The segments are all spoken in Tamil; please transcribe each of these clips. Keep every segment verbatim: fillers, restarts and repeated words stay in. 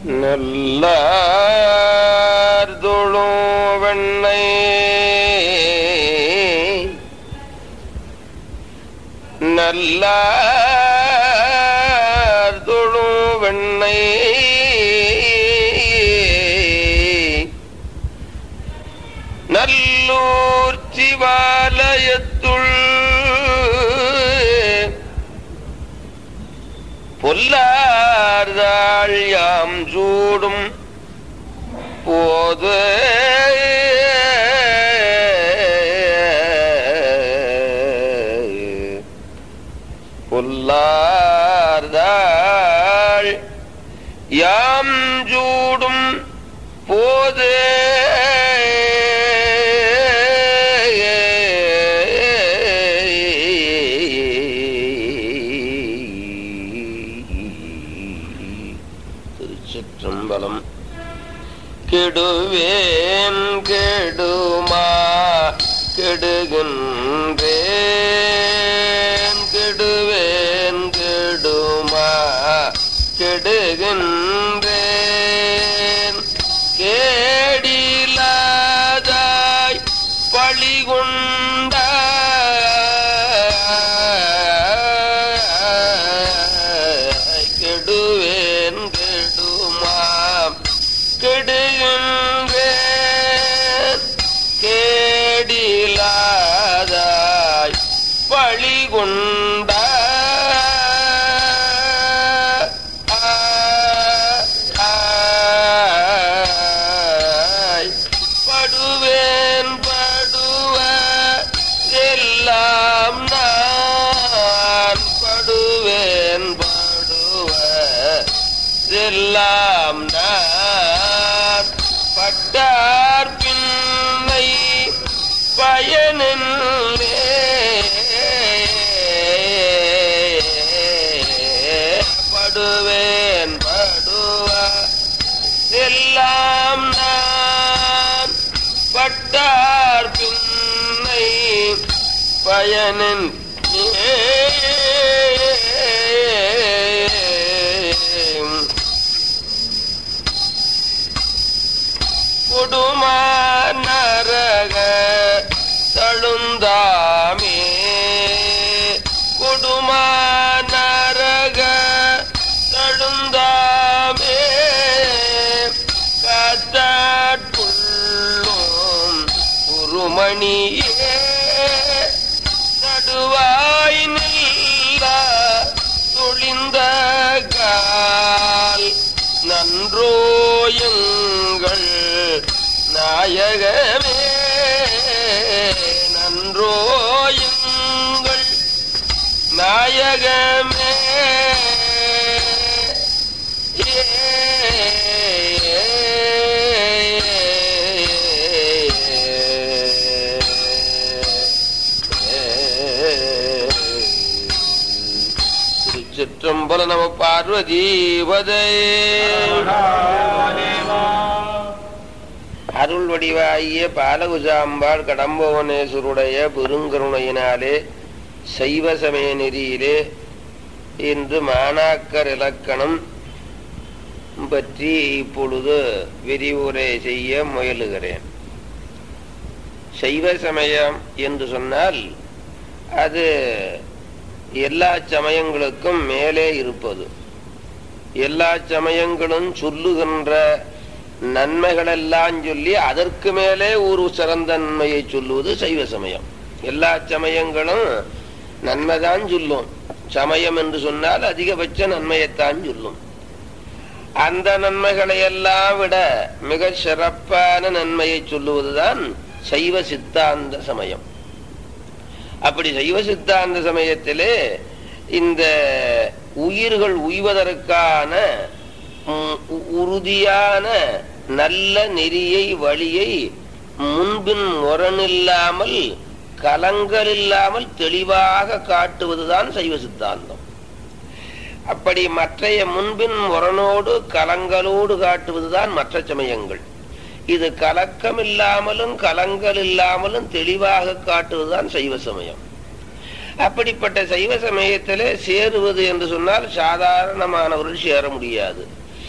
நல்லார் தொழும் வெண்ணை நல்லார் தொழும் வெண்ணை நல்லூர் சிவாலயத்துள் பொல்லார்தாள் யாம் சூடும் போது பொல்லார்தாள் யாம் சூடும் போது திருச்சிற்றம்பலம். கெடுவேன் கெடுமா கெடுகின்றேன் கெடுவேன் கெடுமா கெடுகின்றேன் கேடிலாதாய் பழிகொண்ட கெடுவேன் கெடுமா கெடுகின்றேன் கேடிலாதாய் பழிகொண்ட படுவேன் படுவ எல்லாம் நான் படுவேன் படுவ எல்லாம் நான் பட்டார் பின்னை பயனில்லே படுவேன் படுவ எல்லாம் நான் பட்டார் பின்னை பயனின் கொடுமா நரக தழுந்தாமே கொடுமா நரக தழுந்தாமே காத்தாட்குள்ளும் குருமணியே நடுவாய் நில்லா தொழிந்த கால் நன்றோயங்கள் நாயகமே நன்றோயங்கள் நாயகமே திருச்சிற்றம்பல. நம பார்வதீபதே. அருள் வடிவாகிய பாலகுஜாம்பாள் கடம்பவனேஸ்வருடைய பெருங்கருணையினாலே சைவ சமய நெறியிலே இன்று மாணாக்கர் இலக்கணம் பற்றி இப்பொழுது விரிவுரை செய்ய முயலுகிறேன். சைவ சமயம் என்று சொன்னால் அது எல்லா சமயங்களுக்கும் மேலே இருப்பது. எல்லா சமயங்களும் சொல்லுகின்ற நன்மைகளெல்லாம் சொல்லி அதற்கு மேலே ஒரு சிறந்த நன்மையை சொல்லுவது சைவ சமயம். எல்லா சமயங்களும் நன்மைதான் சொல்லும். சமயம் என்று சொன்னால் அதிகபட்ச நன்மையைத்தான் சொல்லும். அந்த நன்மைகளை எல்லாம் விட மிக சிறப்பான நன்மையை சொல்லுவதுதான் சைவ சித்தாந்த சமயம். அப்படி சைவ சித்தாந்த சமயத்திலே இந்த உயிர்கள் உய்வதற்கான உறுதியான நல்ல நெறியை வழியை முன்பின் முரணில்லாமல் கலங்கள் இல்லாமல் தெளிவாக காட்டுவதுதான் சைவ சித்தாந்தம். அப்படி மற்றைய முன்பின் முரணோடு கலங்களோடு காட்டுவதுதான் மற்ற சமயங்கள். இது கலக்கம் இல்லாமலும் கலங்கள் இல்லாமலும் தெளிவாக காட்டுவதுதான் சைவ சமயம். அப்படிப்பட்ட சைவ சமயத்திலே சேருவது என்று சொன்னால் சாதாரணமானவர்கள் சேர முடியாது.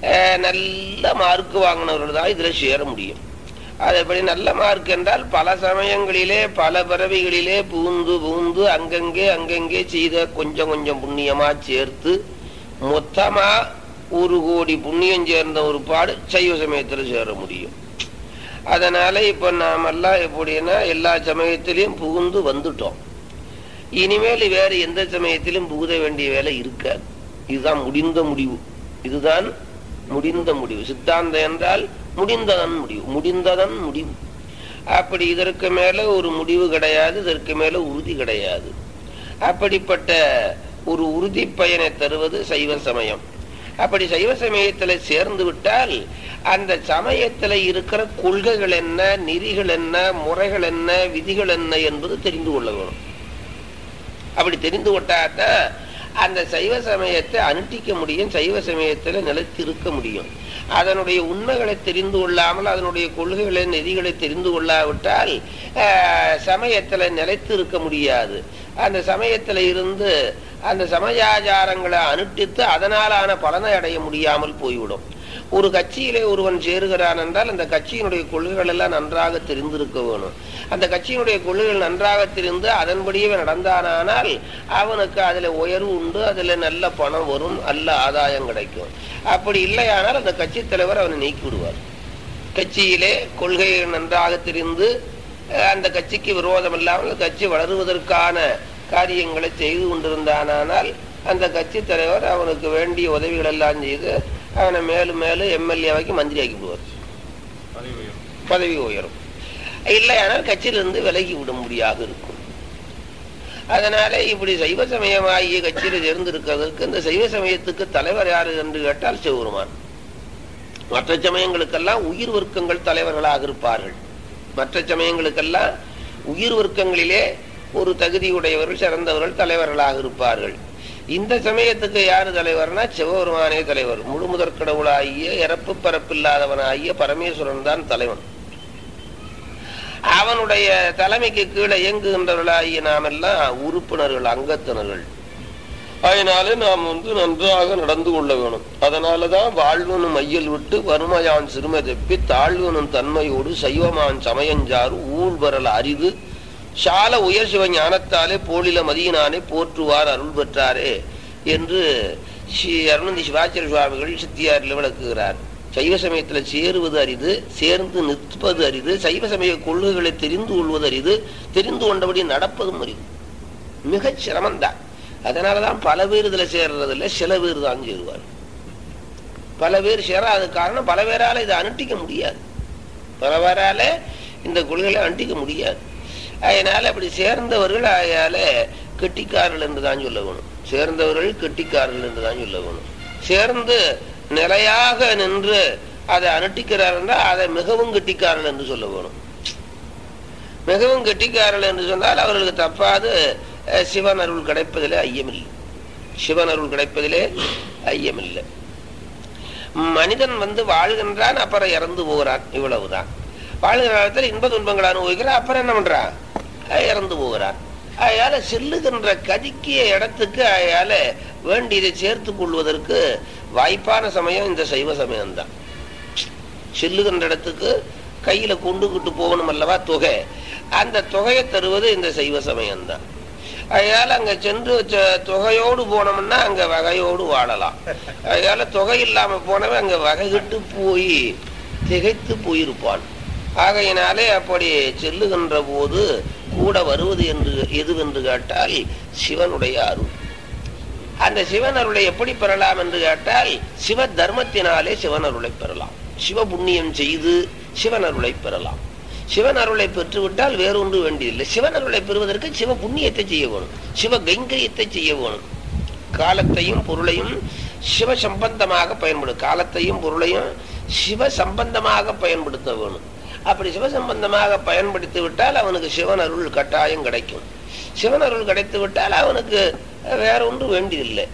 நல்ல மார்க் வாங்கினவர்கள் தான் இதுல சேர முடியும். அதேபடி நல்ல மார்க் என்றால் பல சமயங்களிலே பல பிறவிகளிலே பூந்து பூந்து அங்கங்கே அங்கங்கே செய்த கொஞ்சம் கொஞ்சம் புண்ணியமா சேர்த்து மொத்தமா ஒரு கோடி புண்ணியம் சேர்ந்த ஒரு பாடு சைவ சமயத்துல சேர முடியும். அதனால இப்ப நாமெல்லாம் எப்படின்னா எல்லா சமயத்திலையும் புகுந்து வந்துட்டோம். இனிமேல் வேற எந்த சமயத்திலும் புகுத வேண்டிய வேலை இருக்காது. இதுதான் முடிந்த முடிவு. இதுதான் முடிந்த முடிவு. சித்தாந்தம் என்றால் முடிந்ததன் முடிவு, முடிந்ததன் முடிவு. அப்படி இதற்கு மேல ஒரு முடிவு கிடையாது, இதற்கு மேல உறுதி கிடையாது. அப்படிப்பட்ட ஒரு உறுதி பயனை தருவது சைவ சமயம். அப்படி சைவ சமயத்துல சேர்ந்து விட்டால் அந்த சமயத்துல இருக்கிற கொள்கைகள் என்ன, நெறிகள் என்ன, முறைகள் என்ன, விதிகள் என்ன என்பது தெரிந்து கொள்ள வேணும். அப்படி தெரிந்து கொண்டாதான் அந்த சைவ சமயத்தை அனுஷ்டிக்க முடியும், சைவ சமயத்துல நிலைத்திருக்க முடியும். அதனுடைய உண்மைகளை தெரிந்து கொள்ளாமல் அதனுடைய கொள்கைகளை நெறிகளை தெரிந்து கொள்ளாவிட்டால் சமயத்துல நிலைத்து இருக்க முடியாது. அந்த சமயத்துல இருந்து அந்த சமயாச்சாரங்களை அனுஷ்டித்து அதனாலான பலனை அடைய முடியாமல் போய்விடும். ஒரு கட்சியிலே ஒருவன் சேருகிறான் என்றால் அந்த கட்சியினுடைய கொள்கைகள் எல்லாம் நன்றாக தெரிந்திருக்க வேணும். அந்த கட்சியினுடைய கொள்கைகள் நன்றாக தெரிந்து அதன்படியே நடந்தானால் அவனுக்கு அதுல உயர்வு உண்டு, அதுல நல்ல பணம் வரும், நல்ல ஆதாயம் கிடைக்கும். அப்படி இல்லையானால் அந்த கட்சி தலைவர் அவனை நீக்கி விடுவார். கட்சியிலே கொள்கைகள் நன்றாக தெரிந்து அந்த கட்சிக்கு விரோதம் இல்லாமல் கட்சி வளருவதற்கான காரியங்களை செய்து கொண்டிருந்தானால் அந்த கட்சி தலைவர் அவனுக்கு வேண்டிய உதவிகள் எல்லாம் செய்து அவனை மேலும் மேலும் எம்எல்ஏவாக்கி மந்திரி ஆக்கி விடுவார், பதவி உயரும். இல்லையானால் கட்சியிலிருந்து விலகி விட முடியாது இருக்கும். அதனால இப்படி சைவ சமயமாகிய கட்சியில சேர்ந்திருக்கிறதுக்கு இந்த சைவ சமயத்துக்கு தலைவர் யாரு என்று கேட்டால் சிவபெருமான். மற்ற சமயங்களுக்கெல்லாம் உயிர் வர்க்கங்கள் தலைவர்களாக இருப்பார்கள். மற்ற சமயங்களுக்கெல்லாம் உயிர் வர்க்கங்களிலே ஒரு தகுதியுடையவர்கள் சிறந்தவர்கள் தலைவர்களாக இருப்பார்கள். இந்த சமயத்துக்கு யாரு தலைவர்னா சிவபெருமானே தலைவர். முழு முதற் கடவுளாகிய இறப்பு பரப்பில்லாதவனாகிய பரமேஸ்வரன் தான் தலைவன். அவனுடைய தலைமைக்கு கீழே இயங்குகின்றவர்களாகிய நாம் எல்லாம் உறுப்பினர்கள், அங்கத்தினர்கள். அதனால நாம் வந்து நன்றாக நடந்து கொள்ள வேணும். அதனாலதான் வாழ்வனும் மையல் விட்டு வறுமையான் சிறுமை தெப்பி தாழ்வனும் தன்மையோடு சைவமான் சமயஞ்சாறு ஊழ்வரல் அரிது சால உயர் சிவ ஞானத்தாலே போலில மதியினானே போற்றுவார் அருள் பெற்றாரே என்று ஸ்ரீ அருணந்தி சிவாச்சாரிய சுவாமிகள் சித்தியாரில் விளக்குகிறார். சைவ சமயத்துல சேருவது அரிது, சேர்ந்து நிற்பது அரிது, சைவ சமய கொள்கைகளை தெரிந்து கொள்வது அரிது, தெரிந்து கொண்டபடி நடப்பதும் அரிது, மிக சிரமந்தான். அதனாலதான் பல பேர் இதுல சேர்றது இல்லை, சில பேர் தான் சேருவார். பல பேர் சேராத காரணம் பல பேரால இதை அனுஷ்டிக்க முடியாது, பல பேரால இந்த கொள்கைகளை அனுஷ்டிக்க முடியாது. அதனால அப்படி சேர்ந்தவர்கள் ஆகையால கெட்டிக்காரர்கள் என்றுதான் சொல்ல வேணும். சேர்ந்தவர்கள் கெட்டிக்காரர்கள் என்றுதான் சொல்ல வேணும். சேர்ந்து நிலையாக நின்று அதை அனுஷ்டிக்கிறார் என்றால் அதை மிகவும் கெட்டிக்காரர்கள் என்று சொல்ல வேணும். மிகவும் கெட்டிக்காரர்கள் என்று சொன்னால் அவர்களுக்கு தப்பாது சிவன் அருள் கிடைப்பதிலே ஐயமில்லை. சிவன் அருள் கிடைப்பதிலே ஐயமில்லை. மனிதன் வந்து வாழ்கின்றான், அப்புறம் இறந்து போகிறான், இவ்வளவுதான். வாழ்கிற காலத்தில் இன்ப துன்பங்களை அனுபவிக்கிறான், அப்புறம் என்ன பண்றான், இறந்து போகிறான். அதனால செல்லுகின்ற கதிக்கிய இடத்துக்கு அயால வேண்டியதை சேர்த்து கொள்வதற்கு வாய்ப்பான சமயம் இந்த சைவ சமயம்தான். செல்லுகின்ற இடத்துக்கு கையில கொண்டுகிட்டு போகணும் அல்லவா தொகை, அந்த தொகையை தருவது இந்த சைவ சமயம்தான். அதனால அங்க சென்று தொகையோடு போனோம்னா அங்க வகையோடு வாழலாம். அதனால தொகை இல்லாம போனவன் அங்க வகைகிட்டு போய் திகைத்து போயிருப்பான். ஆகையினாலே அப்படி செல்லுகின்ற போது கூட வருவது என்று எதுவென்று கேட்டால் சிவனுடைய அருள். அந்த சிவன் அருளை எப்படி பெறலாம் என்று கேட்டால் சிவ தர்மத்தினாலே சிவன் அருளை பெறலாம். சிவ புண்ணியம் செய்து சிவன் அருளை பெறலாம். சிவன் அருளை பெற்றுவிட்டால் வேறொன்று வேண்டியதில்லை. சிவன் அருளை பெறுவதற்கு சிவ புண்ணியத்தை செய்ய வேணும், சிவ கைங்கரியத்தை செய்ய வேணும். காலத்தையும் பொருளையும் சிவ சம்பந்தமாக பயன்படும், காலத்தையும் பொருளையும் சிவ சம்பந்தமாக பயன்படுத்த வேணும். அப்படி சிவசம்பந்தமாக பயன்படுத்தி விட்டால் அவனுக்கு சிவன் அருள் கட்டாயம் கிடைக்கும். சிவன் அருள் கிடைத்து விட்டால் அவனுக்கு வேற ஒன்று வேண்டியதில்லை.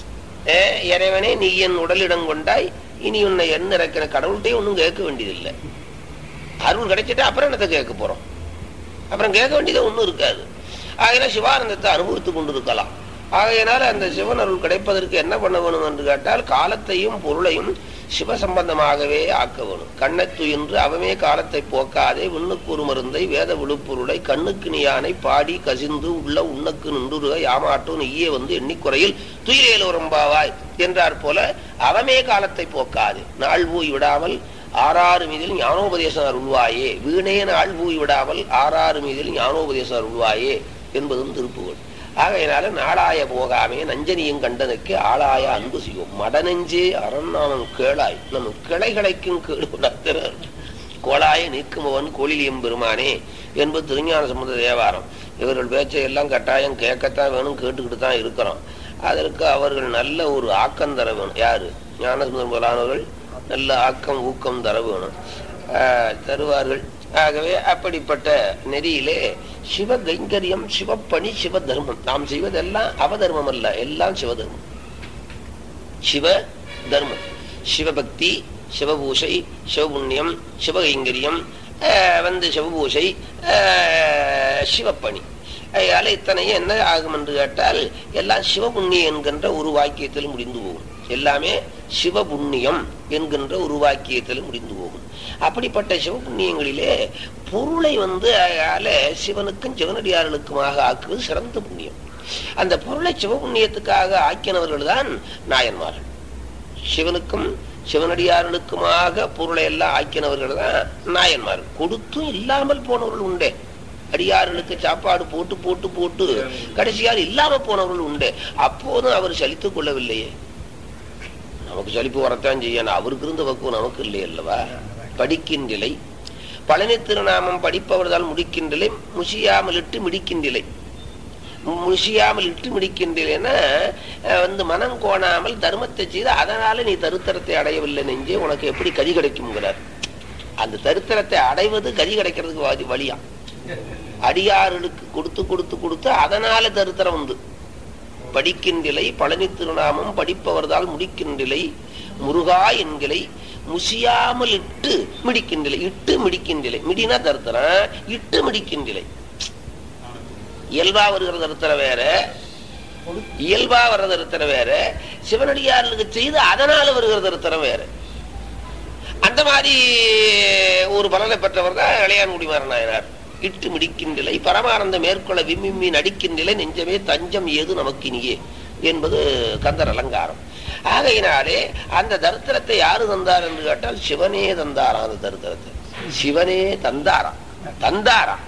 இறைவனே நீ என் உடலிடம் கொண்டாய், இனி உன்னை என்ன இறக்கிற கடவுள்கிட்டே ஒன்றும் கேட்க வேண்டியதில்லை. அருள் கிடைச்சிட்டா அப்புறம் என்னத்தை கேட்க போறோம், அப்புறம் கேட்க வேண்டியது ஒன்றும் இருக்காது. ஆகையினா சிவானந்தத்தை அனுபவித்துக் கொண்டு இருக்கலாம். ஆகையினால அந்த சிவன் அருள் கிடைப்பதற்கு என்ன பண்ண வேணும் என்று கேட்டால் காலத்தையும் பொருளையும் சிவசம்பந்தமாகவே ஆக்க வேணும். கண்ணை துயின்று அவமே காலத்தை போக்காதே விண்ணுக்கு ஒரு மருந்தை வேத விழுப்புருளை கண்ணுக்கு நீயானை பாடி கசிந்து உள்ள உண்ணக்கு நின்றுருக யாமாட்டும் நெய்யே வந்து எண்ணிக்குறையில் துயிலேல் உரம்பாவாய் என்றார் போல அவமே காலத்தை போக்காது நாள் பூய் விடாமல் ஆறாறு மீதில் ஞானோபதேசம் அருள்வாயே வீணே நாள் பூய் விடாமல் ஆறாறு மீதில் ஞானோபதேசம் அருள்வாயே என்பதும் திருப்புகழ். ஆகையினால நாளாய போகாமே நஞ்சனியும் கண்டனுக்கு ஆளாய அன்பு செய்வோம் மடநெஞ்சே அரண் நாமம் கேளாய் நம் கிளைகளைக்கும் கேடு கோளாய நீக்குமவன் கோழிலியம் பெருமானே என்பது திருஞான சம்பந்த தேவாரம். இவர்கள் பேச்சை எல்லாம் கட்டாயம் கேட்கத்தான் வேணும், கேட்டுக்கிட்டு தான் இருக்கிறோம். அதற்கு அவர்கள் நல்ல ஒரு ஆக்கம் தர வேணும். யாரு? ஞானசுந்தரம் முதலானவர்கள் நல்ல ஆக்கம் ஊக்கம் தர வேணும், தருவார்கள். ஆகவே அப்படிப்பட்ட நெறியிலே சிவ கைங்கரியம் சிவப்பணி சிவ தர்மம் நாம் செய்வதெல்லாம் அவதர்மம் அல்ல, எல்லாம் சிவதர்மம். சிவ தர்மம் சிவபக்தி சிவபூஷை சிவபுண்ணியம் சிவகைங்கரியம் வந்து சிவபூஷை சிவப்பணி. அதனால இத்தனையும் என்ன ஆகும் என்று கேட்டால் எல்லாம் சிவபுண்ணியம் என்கின்ற ஒரு வாக்கியத்தில் முடிந்து போகும். எல்லாமே சிவபுண்ணியம் என்கின்ற ஒரு வாக்கியத்தில் முடிந்து போகும். அப்படிப்பட்ட சிவபுண்ணியங்களிலே பொருளை வந்து சிவனுக்கும் சிவனடியார்களுக்குமாக ஆக்குவது சிறந்த புண்ணியம். அந்த பொருளை சிவபுண்ணியத்துக்காக ஆக்கினவர்கள் தான் நாயன்மார்கள். சிவனுக்கும் சிவனடியார்களுக்குமாக பொருளை எல்லாம் ஆக்கினவர்கள் தான் நாயன்மார்கள். கொடுத்தும் இல்லாமல் போனவர்கள் உண்டே. அடியார்களுக்கு சாப்பாடு போட்டு போட்டு போட்டு கடைசியால் இல்லாம போனவர்கள் உண்டு. அப்போதும் அவர் சலித்துக் கொள்ளவில்லையே. நமக்கு சலிப்பு வரத்தான் செய்யணும், அவருக்கு இருந்த பக்குவம் நமக்கு இல்லை அல்லவா. படிக்கின்றிலை பழனி திருநாமம் படிப்பவர்தால் முடிக்கின்றலை முசியாமல் இட்டு மிடிக்கின்றிலை. முசியாமல் இட்டு மிடிக்கின்றலைன்னா வந்து மனம் கோணாமல் தர்மத்தை செய்து அதனால நீ தருத்தரத்தை அடையவில்லை நெஞ்சே உனக்கு எப்படி கதி கிடைக்கும்ங்கிறார். அந்த தருத்தரத்தை அடைவது கதி கிடைக்கிறதுக்கு வழியா. அடியார்களுக்கு கொடுத்து கொடுத்து கொடுத்து அதனால தருத்தரம் வந்து படிக்கின்றிலை பழனி திருநாமம் படிப்பவர்தால் முடிக்கின்றிலை முருகா என்கிலை முசியாமல் இட்டு மிடிக்கின்றிலை. இட்டு மிடிக்கின்றிலை மிடினா தருத்தரம், இட்டு மிடிக்கின்றிலை. இயல்பா வருகிற தருத்தரம் வேற, இயல்பா வர்ற தருத்தரம் வேற, சிவனடியார்களுக்கு செய்து அதனால வருகிற தருத்தரம் வேற. அந்த மாதிரி ஒரு பலனை பெற்றவர் தான் இளையான்குடி மாறனாயினார். இட்டு மிடிக்கின்றிலை பரமானந்த மேற்கொள்ள விம்மிம்மி நடிக்கின்றிலை நெஞ்சமே தஞ்சம் ஏது நமக்கினியே என்பது கந்தர் அலங்காரம். ஆகையினாலே அந்த தரித்திரத்தை யாரு தந்தார் என்று கேட்டால் சிவனே தந்தாராம். அந்த தரித்திரத்தை சிவனே தந்தாராம். தந்தாராம்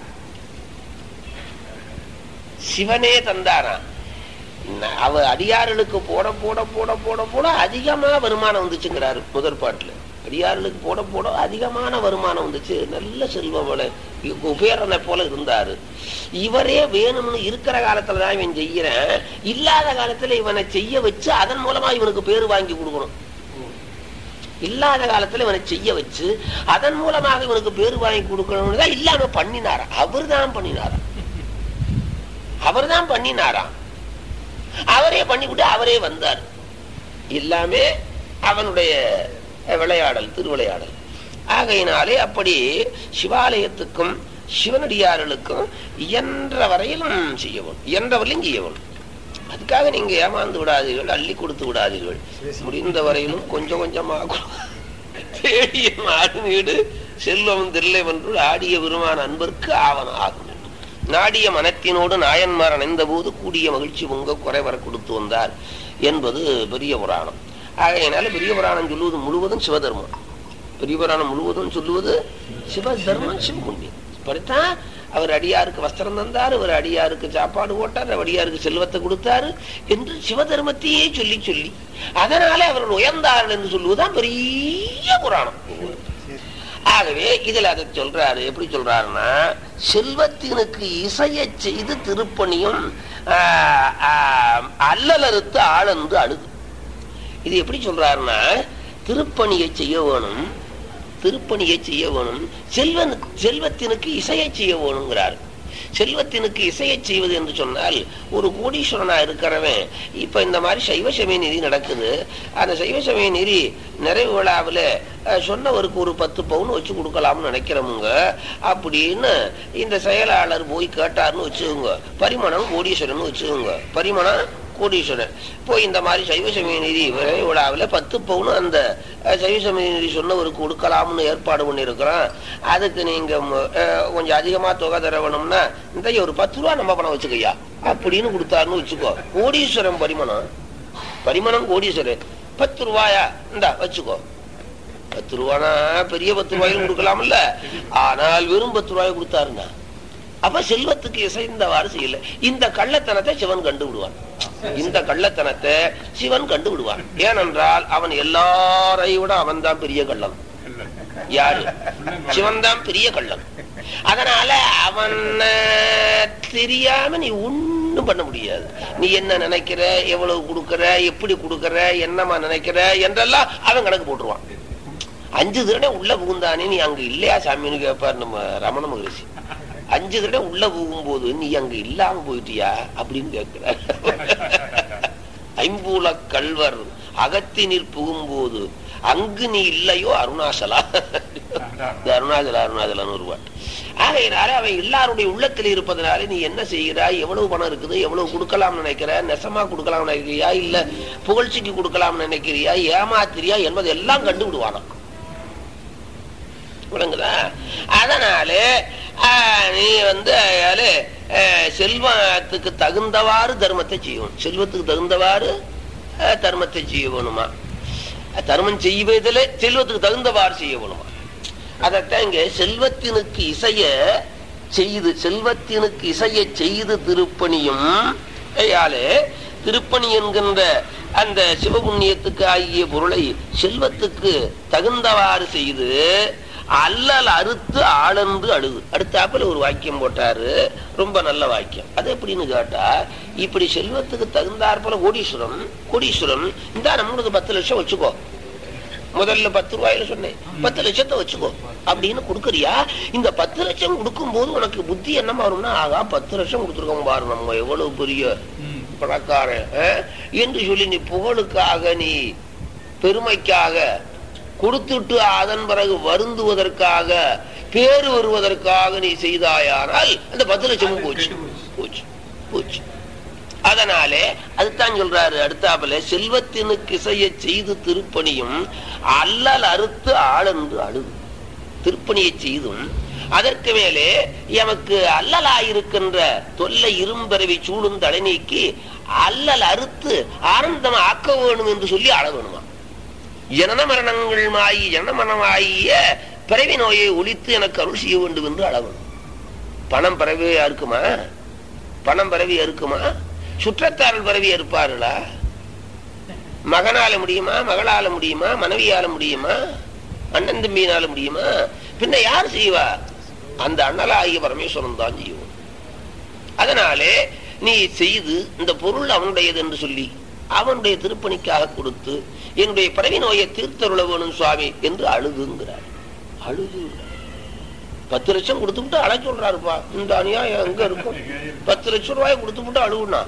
சிவனே தந்தாராம். அவ அடியார்களுக்கு போட போட போட போட போட அதிகமா வருமானம் வந்துச்சுங்கிறாரு முதற் பாட்டுல. அடியார்களுக்கு போட போட அதிகமான வருமானம் வந்துச்சு. நல்ல செல்வ குபேரனை போல இருந்தாரு. இவரே வேணும்னு இருக்கிற காலத்துலதான் இவன் செய்யறேன், இல்லாத காலத்துல இவனை செய்ய வச்சு அதன் மூலமா இவனுக்கு பேரு வாங்கி கொடுக்கணும். இல்லாத காலத்துல இவனை செய்ய வச்சு அதன் மூலமாக இவனுக்கு பேரு வாங்கி கொடுக்கணும்னு தான் இல்லாம பண்ணினாரா. அவர் தான் பண்ணினாரா அவர் தான் பண்ணினாராம். அவரே பண்ணிவிட்டு அவரே வந்தார். எல்லாமே அவனுடைய விளையாடல், திருவிளையாடல். ஆகையினாலே அப்படி சிவாலயத்துக்கும் சிவனடியார்களுக்கும் இயன்ற வரையிலும் செய்யவும், இயன்ற வரையிலும் செய்யவும். அதுக்காக நீங்க ஏமாந்து விடாதீர்கள், அள்ளி கொடுத்து விடாதீர்கள். முடிந்த வரையிலும் கொஞ்சம் கொஞ்சமாக தேடிய மாடு வீடு செல்வம் தில்லை வென்று ஆடிய விருமான அன்பருக்கு ஆவன ஆகும். நாடிய மனத்தினோடு நாயன்மார் அணைந்த போது கூடிய மகிழ்ச்சி உங்க குறைவர கொடுத்து வந்தார் என்பது பெரிய புராணம். ஆகையினால பெரிய புராணம் சொல்லுவது முழுவதும் சிவதர்மம். பெரிய புராணம் முழுவதும் சொல்லுவது சிவதர்மம், சிவபுண்ணியம். இப்படித்தான் அவர் அடியாருக்கு வஸ்திரம் தந்தார், அவர் அடியாருக்கு சாப்பாடு போட்டார், அடியாருக்கு செல்வத்தை கொடுத்தாரு என்று சிவதர்மத்தையே சொல்லி சொல்லி அதனால அவர்கள் உயர்ந்தார்கள் என்று சொல்லுவதுதான் பெரிய புராணம். ஆகவே இதுல அதை சொல்றாரு. எப்படி சொல்றாருன்னா, செல்வத்தினுக்கு இசைய செய்து திருப்பணியும் அல்லலறுத்து ஆளந்து அழுது. இது எப்படி சொல்றாருன்னா, திருப்பணியை செய்ய வேணும், திருப்பணியை செய்ய வேணும், செல்வனுக்கு செல்வத்தினுக்கு இசையை செய்ய வேணுங்கிறார். செல்வத்தினுக்கு இசையை செய்வது என்று சொன்னால், ஒரு கோடீஸ்வரனா இருக்கிறவன் இப்ப இந்த மாதிரி சைவ சமய நெறி நடக்குது, அந்த சைவ சமய நெறி நிறைவு விழாவில் சொன்னவருக்கு ஒரு பத்து பவுன் வச்சு கொடுக்கலாம்னு நினைக்கிறவங்க அப்படின்னு இந்த செயலாளர் போய் கேட்டார்னு வச்சுக்கோங்க, பரிமணம் கோடீஸ்வரன் வச்சுக்கோங்க, பரிமணம் கோடீஸ்வரர் போய் இந்த மாதிரி சைவ சமய நிதி விழாவில் பத்து பவுன் அந்த சைவ சமய நிதி சொன்னவருக்கு கொடுக்கலாம்னு ஏற்பாடு பண்ணியிருக்கிறோம். அதுக்கு நீங்க கொஞ்சம் அதிகமா தொகை தர வேணும்னா இந்த ஒரு பத்து ரூபா நம்ம பணம் வச்சுக்கையா அப்படின்னு கொடுத்தாருன்னு வச்சுக்கோ. கோடீஸ்வரன் பரிமணம், பரிமணம் கோடீஸ்வரர். பத்து ரூபாயா இந்தா வச்சுக்கோ. பத்து ரூபானா பெரிய பத்து ரூபாயும் கொடுக்கலாம்ல, ஆனால் வெறும் பத்து ரூபாய் கொடுத்தாருன்னா அப்ப செல்வத்துக்கு இசைந்தவாறு செய்யல. இந்த கள்ளத்தனத்தை சிவன் கண்டு விடுவான். இந்த கள்ளத்தனத்தை சிவன் கண்டு விடுவான். ஏனென்றால் அவன் எல்லாரை விட அவன் தான் பெரிய கள்ளன். யாரு? சிவன் தான் பெரிய கள்ளன். அதனால அவன் தெரியாம நீ ஒண்ணும் பண்ண முடியாது. நீ என்ன நினைக்கிற, எவ்வளவு கொடுக்கற, எப்படி கொடுக்கற, என்னமா நினைக்கிற என்றெல்லாம் அவன் கணக்கு போட்டுருவான். அஞ்சு தடவை உள்ள புகுந்தானே நீ அங்க இல்லையா சாமின்னு கேட்பாரு நம்ம ரமண மகரிஷி. அஞ்சு தடவை உள்ள புகும் போது நீ அங்க இல்லாம போயிட்டியா அப்படின்னு கேட்கிற. ஐம்பூல கல்வர் அகத்தினில் புகும்போது அங்கு நீ இல்லையோ அருணாசலா. அருணாசலா அருணாசலான்னு ஒரு பாட்டு. ஆகையினால அவன் எல்லாருடைய உள்ளத்தில் இருப்பதனால நீ என்ன செய்கிறாய், எவ்வளவு பணம் இருக்குது, எவ்வளவு கொடுக்கலாம் நினைக்கிற, நெசமா கொடுக்கலாம் நினைக்கிறியா, இல்ல புகழ்ச்சிக்கு கொடுக்கலாம் நினைக்கிறியா, ஏமாத்திரியா என்பதை எல்லாம் கண்டு விடுவானா. விளங்குதா? அதனால நீ வந்து செல்வத்துக்கு தகுந்தவாறு தர்மத்தை செய்யணும். செல்வத்துக்கு தகுந்தவாறு தர்மத்தை செய்யணுமா? தர்மம் செய்வதில் செல்வத்துக்கு தகுந்தவாறு செய்யணுமா? அதத்தான் இங்க செல்வத்தினுக்கு இசைய செய்து, செல்வத்தினுக்கு இசைய செய்து திருப்பணியும் திருப்பணி என்கின்ற அந்த சிவபுண்ணியத்துக்கு ஆகிய பொருளை செல்வத்துக்கு தகுந்தவாறு செய்து அல்லல் அறுத்து ஆளந்து அழுது. அடுத்தாப்புல ஒரு வாக்கியம் போட்டாரு, ரொம்ப நல்ல வாக்கியம். அது எப்படின்னு கேட்டா, இப்படி செல்வத்துக்கு தகுந்தாற் போல கோடீஸ்வரம் கோடீஸ்வரம் இந்த நம்மளுக்கு பத்து லட்சம் வச்சுக்கோ, முதல்ல பத்து ரூபாயில சொன்னேன், பத்து லட்சத்தை வச்சுக்கோ அப்படின்னு கொடுக்கறியா? இந்த பத்து லட்சம் கொடுக்கும் போது உனக்கு புத்தி என்னமா வரும்னா, ஆகா பத்து லட்சம் கொடுத்துருக்கோம் பாரு, நம்ம எவ்வளவு பெரிய பணக்காரன் என்று சொல்லி நீ புகழுக்காக, நீ பெருமைக்காக கொடுத்துட்டு அதன் பிறகு வருந்துவதற்காக, பேரு வருவதற்காக நீ செய்தாயானால் அந்த பத்து லட்சமும் போச்சு போச்சு போச்சு. அதனாலே அதுதான் சொல்றாரு அடுத்தாப்புல, செல்வத்தினுக்கு இசைய செய்து திருப்பணியும் அல்லல் அறுத்து ஆளென்று அழுது. திருப்பணியை செய்தும் அதற்கு மேலே எமக்கு அல்லலாயிருக்கின்ற தொல்லை இரும்பரவி சூடும் தடை நீக்கி அல்லல் அறுத்து ஆனந்தம் ஆக்க வேணும் என்று சொல்லி ஆள வேணுமா. ஜனன மரணங்கள் ஆகி ஜனன மரணமாகிய பிறவி நோயை ஒழித்து எனக்கு அருள் செய்ய வேண்டும் என்று அளவணும். பணம் பரவியா இருக்குமா? பணம் பரவியா இருக்குமா? சுற்றத்தாரல் பரவியா இருப்பார்களா? மகனால முடியுமா? மகளால முடியுமா? மனைவியால முடியுமா? அண்ணன் தம்பியினால முடியுமா? பின்ன யார் செய்வா? அந்த அண்ணலாகிய பரமேஸ்வரன் தான் செய்வோம். அதனாலே நீ செய்து இந்த பொருள் அவனுடையது என்று சொல்லி அவனுடைய திருப்பணிக்காக கொடுத்து என்னுடைய பிறவி நோயை தீர்த்தருள வேணும் சுவாமி என்று அழுதுங்கிறார். அழுது பத்து லட்சம் கொடுத்து விட்டு அழ சொல்றாருப்பா. இந்த அநியாயம் எங்க இருக்கும்? பத்து லட்சம் ரூபாய் கொடுத்து விட்டு அழுவுனா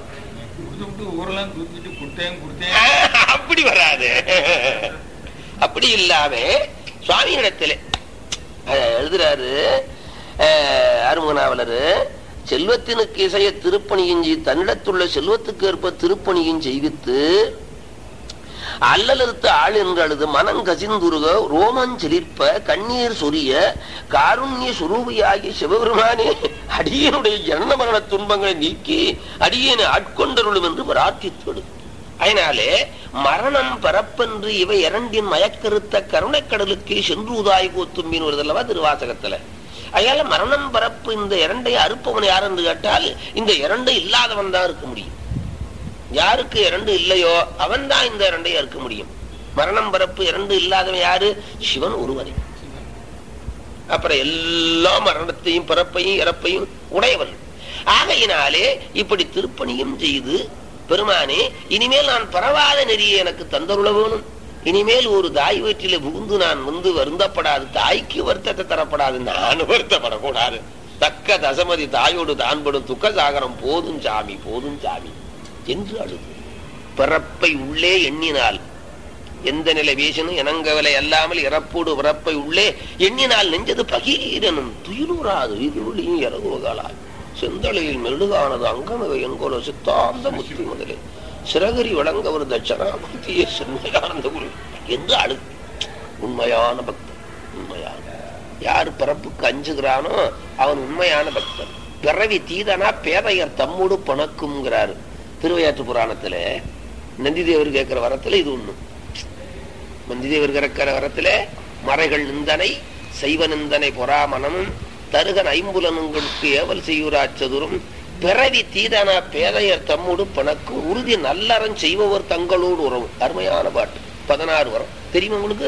அப்படி வராது. அப்படி இல்லாம சுவாமியிடத்திலே எழுதுறாரு அருமகனாவலரு, செல்வத்தினுக்கு இசைய திருப்பணியும் தன்னிடத்துள்ள செல்வத்துக்கு ஏற்ப திருப்பணியும் செய்வித்து அல்லலறுத்து ஆள் என்று அழுது மனம் கசிந்துருக ரோமன் செலிர்ப்ப கண்ணீர் சொரிய காருண்ய சுரூபியாகிய சிவபெருமானே அடியனுடைய ஜனன மரண துன்பங்களை நீக்கி அடியனை ஆட்கொண்டருளும் என்று பிரார்த்தித்தொடு. அதனாலே மரணம் பரப்பென்று இவை இரண்டின் மயக்கருத்த கருணைக்கடலுக்கு சென்று உதாய் போத்தும்பின் வருதல்லவா திருவாசகத்துல. அதனால மரணம் பரப்பு இந்த இரண்டை அறுப்பவன் யார் என்று கேட்டால் இந்த இரண்டு இல்லாதவன் தான் இருக்க முடியும். யாருக்கு இரண்டு இல்லையோ அவன் தான் இந்த இரண்டை அறுக்க முடியும். மரணம் பரப்பு இரண்டு இல்லாதவன் யாரு? சிவன் ஒருவனே. அப்புறம் எல்லா மரணத்தையும் பிறப்பையும் இறப்பையும் உடையவன். ஆகையினாலே இப்படி திருப்பணியும் செய்து பெருமானே இனிமேல் நான் பரவாத நெறியை எனக்கு தந்தருள வேணும். இனிமேல் ஒரு தாய் வீட்டில புகுந்து நான் வந்து வருந்தப்படாது, தாய்க்கு வருத்தத்தை தரப்படாது, நான் வருத்தப்படக்கூடாது. தக்க தசமதி தாயோடு தான்படும் துக்க சாகரம் போதும் சாமி போதும் சாமி என்று அழுது பிறப்பை உள்ளே எண்ணினால் எந்த நிலை வீசனும் இனங்கவலை அல்லாமல் இறப்போடு பிறப்பை உள்ளே எண்ணினால் நெஞ்சது பகீரனும் துயிலூராது இதுளியும் இறகுவகாலாய் செந்தளையில் மெழுகானது அங்கமவை என்கோலோ சித்தாந்த முத்தி முதலே சிறகரி வழங்க ஒரு தட்சணாமூர்த்தியே சென்மையானந்த குரு என்று அழு. உண்மையான பக்தன். உண்மையான யாரு பிறப்புக்கு அஞ்சுகிறானோ அவன் உண்மையான பக்தன். பிறவி தீதனா பேதையர் தம்மோடு பணக்கும்ங்கிறாரு திருவையாற்று புராணத்துல. நந்திதேவர் கேட்கிற வரத்துல இது ஒண்ணு. நந்திதேவர் கேட்கிற வரத்துல மறைகள் நிந்தனை செய்வ நிந்தனை பொறாமனமும் தருகன் ஐம்புலனுங்களுக்கு ஏவல் செய்யுராச்சதுரும் பிறவி தீதன பேதையர் தம்மோடு பணக்கும் உறுதி நல்லறம் செய்பவர் தங்களோடு உறவு. அருமையான பாட்டு. பதினாறு வரம் தெரியுமா உங்களுக்கு?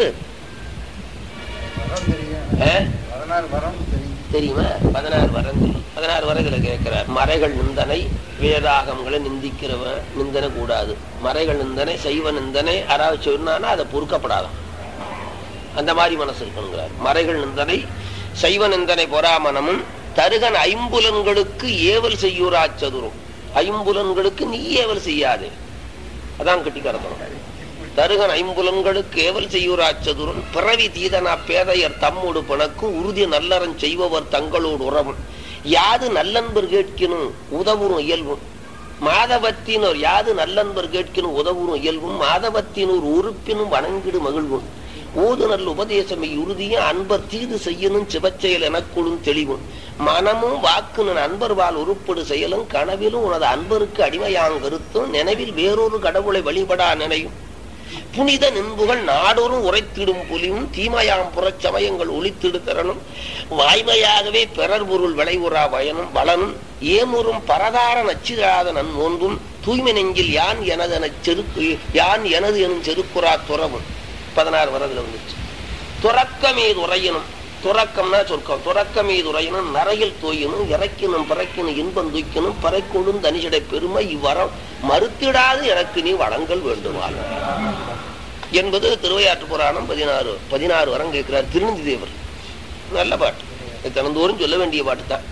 தெரியுமா? பதினாறு வரம் தெரியும். பதினாறு வரைகளை கேட்கிறார். மறைகள் நிந்தனை வேதாகங்களை நிந்திக்கிறவன் நிந்தனை கூடாது. மறைகள் நிந்தனை செய்வ நிந்தனை யாராவது சொன்னானா அதை பொறுக்கப்படாதான். அந்த மாதிரி மனசு இருக்கணுங்கிறார். மறைகள் நிந்தனை சைவ நிந்தனை பொறாமனமும் தருகன் ஐம்புலன்களுக்கு ஏவல் செய்யுராச்சதுரும். ஐம்புலன்களுக்கு நீ ஏவல் செய்யாதே. அதான் கட்டிக்காரத்தனம். தருகன் ஐம்புலன்களுக்கு ஏவல் செய்யுராச்சதுரும் பிறவி தீதனா பேதையர் தம்மோடு பணக்கும் உறுதி நல்லறம் செய்பவர் தங்களோடு உறவும். யாது நல்லன்பர் கேட்கணும் உதவுறும் இயல்பும் மாதவத்தினோர். யாது நல்லன்பர் கேட்கணும் உதவுறும் இயல்பும் மாதவத்தினோர் உறுப்பினும் வணங்கிடு மகிழ்வும். ஓது நல்ல உபதேசமை உறுதியும் அன்பர் தீது செய்யணும் சிவச்செயல் எனக்குழும் தெளிவும். மனமும் வாக்குன்னு அன்பர் வாழ் உருப்படு செயலும் கனவிலும் உனது அன்பருக்கு அடிமையாங் கருத்தும் நினைவில் வேறொரு கடவுளை வழிபடா நினையும். புனித நின்புகள் நாடோறும் உரைத்திடும் புலியும் தீமையாம் புறச்சமயங்கள் ஒளித்திடு திறனும் வாய்மையாகவே பிறர் பொருள் விளைவுறா வயனும் வளனும் ஏமுறும் பரதார நச்சிதாத நன் நோன்பும் தூய்மை நெஞ்சில் யான் எனது என செருக்கு யான் எனது எனும் செருக்குறா துறவும். பதினாறு வரதுல வந்துச்சு. துறக்கமீது உரையணும். துறக்கம்னா சொர்க்கம். துறக்கமீது உரையணும் நரையில் தோயணும் இறக்கினும் பிறக்கினும் இன்பம் தூக்கணும் பறைக்கொண்டும் தனிச்சடை பெருமை இவ்வரம் மறுத்திடாது எனக்கு நீ வளங்கள் வேண்டுமாள் என்பது திருவையாற்று புராணம். பதினாறு பதினாறு வரம் கேட்கிறார் திருநந்தி தேவர். நல்ல பாட்டு. தினந்தோறும் சொல்ல வேண்டிய பாட்டு தான்.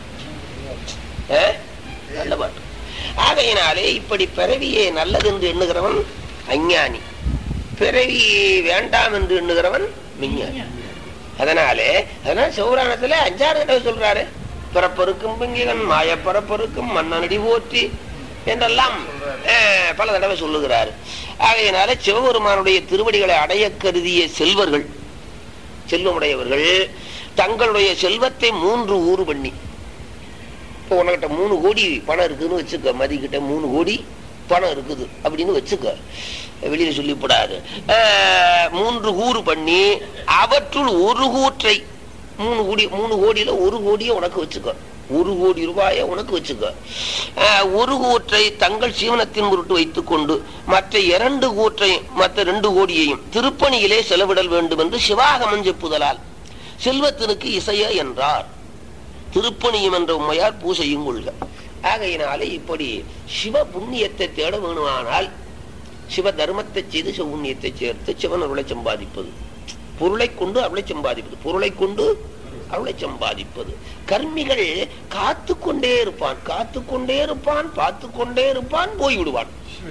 நல்ல பாட்டு. ஆகையினாலே இப்படி பிறவியே நல்லது என்று எண்ணுகிறவன் அஞ்ஞானி, பிறவி வேண்டாம் என்று எண்ணுகிறவன் விஞ்ஞானி. அதனாலே அதனால சிவபுராணத்துல அஞ்சாறு தடவை சொல்றாரு. பிறப்பருக்கும் பிங்கிகன் மாய பரப்பருக்கும் மன்னனடி போற்றி என்றெல்லாம் பல தடவை சொல்லுகிறாரு. ஆகையினால சிவபெருமானுடைய திருவடிகளை அடைய கருதிய செல்வர்கள் செல்வமுடையவர்கள் தங்களுடைய செல்வத்தை மூன்று ஊறு பண்ணி, இப்போ உனக்கிட்ட மூணு கோடி பணம் இருக்குன்னு வச்சுக்க, மதிக்கிட்ட மூணு கோடி பணம் இருக்குது அப்படின்னு வச்சுக்க, வெளியில சொல்லிவிடாது. மூன்று கூறு பண்ணி அவற்றுள் ஒரு கூற்றை மூணு கோடி மூணு கோடியில ஒரு கோடியை உனக்கு வச்சுக்க, ஒரு கோடி ரூபாய உனக்கு வச்சுக்க. ஒரு கூற்றை தங்கள் சீவனத்தின் பொருட்டு வைத்துக் கொண்டு மற்ற இரண்டு கூற்றை மற்ற ரெண்டு கோடியையும் திருப்பணியிலே செலவிடல் வேண்டும் என்று சிவாகமம் செப்புதலால் செல்வத்திற்கு இசைய என்றார். திருப்பணியும் என்ற உண்மையார் பூசையும் கொள்க. ஆகையினாலே இப்படி சிவ புண்ணியத்தை தேட வேணுமானால் சிவ தர்மத்தை செய்து சிவ புண்ணியத்தை சேர்த்து சிவன் அருளை சம்பாதிப்பது, பொருளை கொண்டு அருளை சம்பாதிப்பது, பொருளை கொண்டு அருளை சம்பாதிப்பது. கர்மிகள் காத்து கொண்டே இருப்பான், காத்து கொண்டே இருப்பான், பார்த்து கொண்டே இருப்பான், போய்விடுவான்.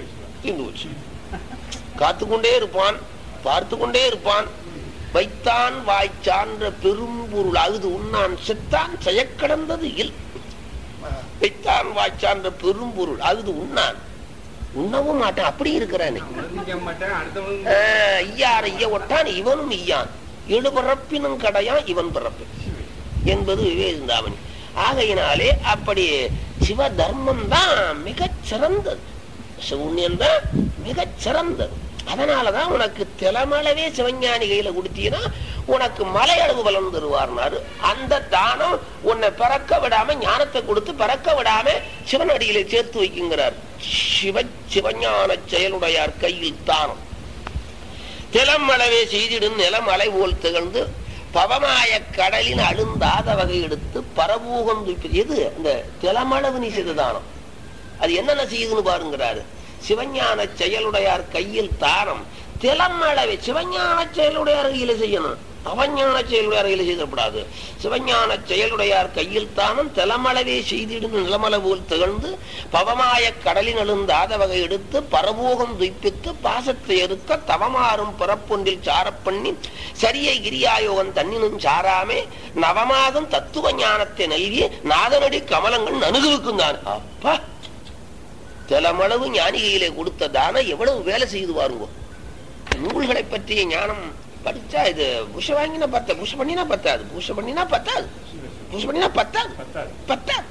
காத்து கொண்டே இருப்பான், பார்த்து கொண்டே இருப்பான். வைத்தான் வாய்ச்சான்ற பெரும் பொருள் அகுது உண்ணான் செத்தான் செயக்கடந்தது இல். வைத்தான் வாய்ச்சான்ற பெரும் பொருள் அகுது உண்ணான், உண்ணவும் மாட்டான், அப்படி இருக்கிறானே. ஐயார ஐய ஒட்டான் இவனும் ஐயான், எழு பிறப்பினும் கடையான் இவன் பிறப்பு என்பது விவேகந்தாமணி. ஆகையினாலே அப்படி சிவ தர்மம் தான் மிகச் சிறந்தது, சிவன்யம் தான் மிகச் சிறந்தது. அதனாலதான் உனக்கு திலமளவே சிவஞானி கையில கொடுத்தீங்கன்னா உனக்கு மலை அளவு பலன் தருவார்னாரு. அந்த தானம் உன்னை பிறக்க விடாம ஞானத்தை கொடுத்து பிறக்க விடாம சிவனடியிலே சேர்த்து வைக்குங்கிறார். சிவ சிவஞான செயலுடையார் கையில் தானம் திலம் அளவே செய்திடும் நிலம் அலை போல் திகழ்ந்து பவமாய கடலின் அழுந்தாத வகை எடுத்து பரபூகம் தூப்பது. எது இந்த திலமளவு நீ செய்த தானம் அது என்னென்ன செய்யுதுன்னு பாருங்கிறாரு. சிவஞான செயலுடையார் கையில் தானம் திலமளவே. சிவஞான செயலுடையார் கையில செய்யணும், அவஞான செயலுடையார் கையில செய்யப்படாது. சிவஞான செயலுடையார் கையில் தானம் திலமளவே செய்திடும் நிலமள போல் திகழ்ந்து பவமாய கடலின் அழுந்தாத வகை எடுத்து பரபோகம் துய்ப்பித்து பாசத்தை எருக்க தவமாறும் பிறப்பொன்றில் சாரப்பண்ணி சரியை கிரியாயோகன் தன்னினும் சாராமே நவமாகும் தத்துவ ஞானத்தை நல்கி நாதனடி கமலங்கள் அனுகவிக்கும் தான். அப்பா திலமளவு ஞானிகையிலே கொடுத்த தானம் எவ்வளவு வேலை செய்து பாருங்க. நூல்களை பற்றிய ஞானம் படிச்சா இது பூஷ வாங்கினா பத்த பூஷ பண்ணினா பத்தாது, பூஷ பண்ணினா பத்தாது, பூஷ பண்ணினா பத்தாது பத்தாது.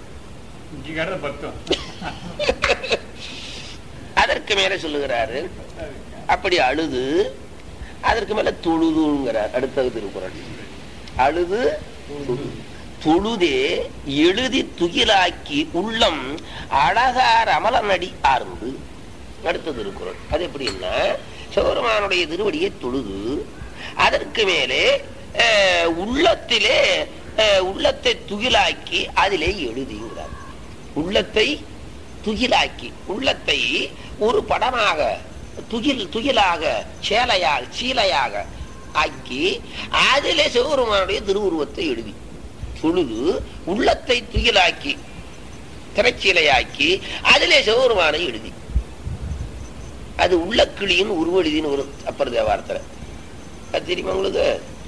அதற்கு மேல சொல்லுகிறாரு, அப்படி அழுது அதற்கு மேல தொழுதுங்கிறார் அடுத்தது திருக்குறள். அழுது தொழுதே எழுதி துகிலாக்கி உள்ளம் அழகார் அமலநடி ஆர்ந்து. அடுத்தது திருக்குறள். அது எப்படின்னா, சிவபெருமானுடைய திருவடியை தொழுது அதற்கு மேலே உள்ளத்திலே உள்ளத்தை துகிலாக்கி அதிலே எழுதிங்கிறார். உள்ளத்தை துகிலாக்கி, உள்ளத்தை ஒரு படமாக துகில் துகிலாக சேலையாக சீலையாக ஆக்கி அதிலே சிவபெருமானுடைய திருவுருவத்தை எழுதி தொழுது உள்ளத்தை துகிலாக்கி திரைச்சீலையாக்கி அதிலே சிவபெருமானை எழுதி. அது உள்ள கிளியின் உருவெழுதின்னு ஒரு அப்பர் தேவாரத்துல. அது தெரியுமா உங்களுக்கு?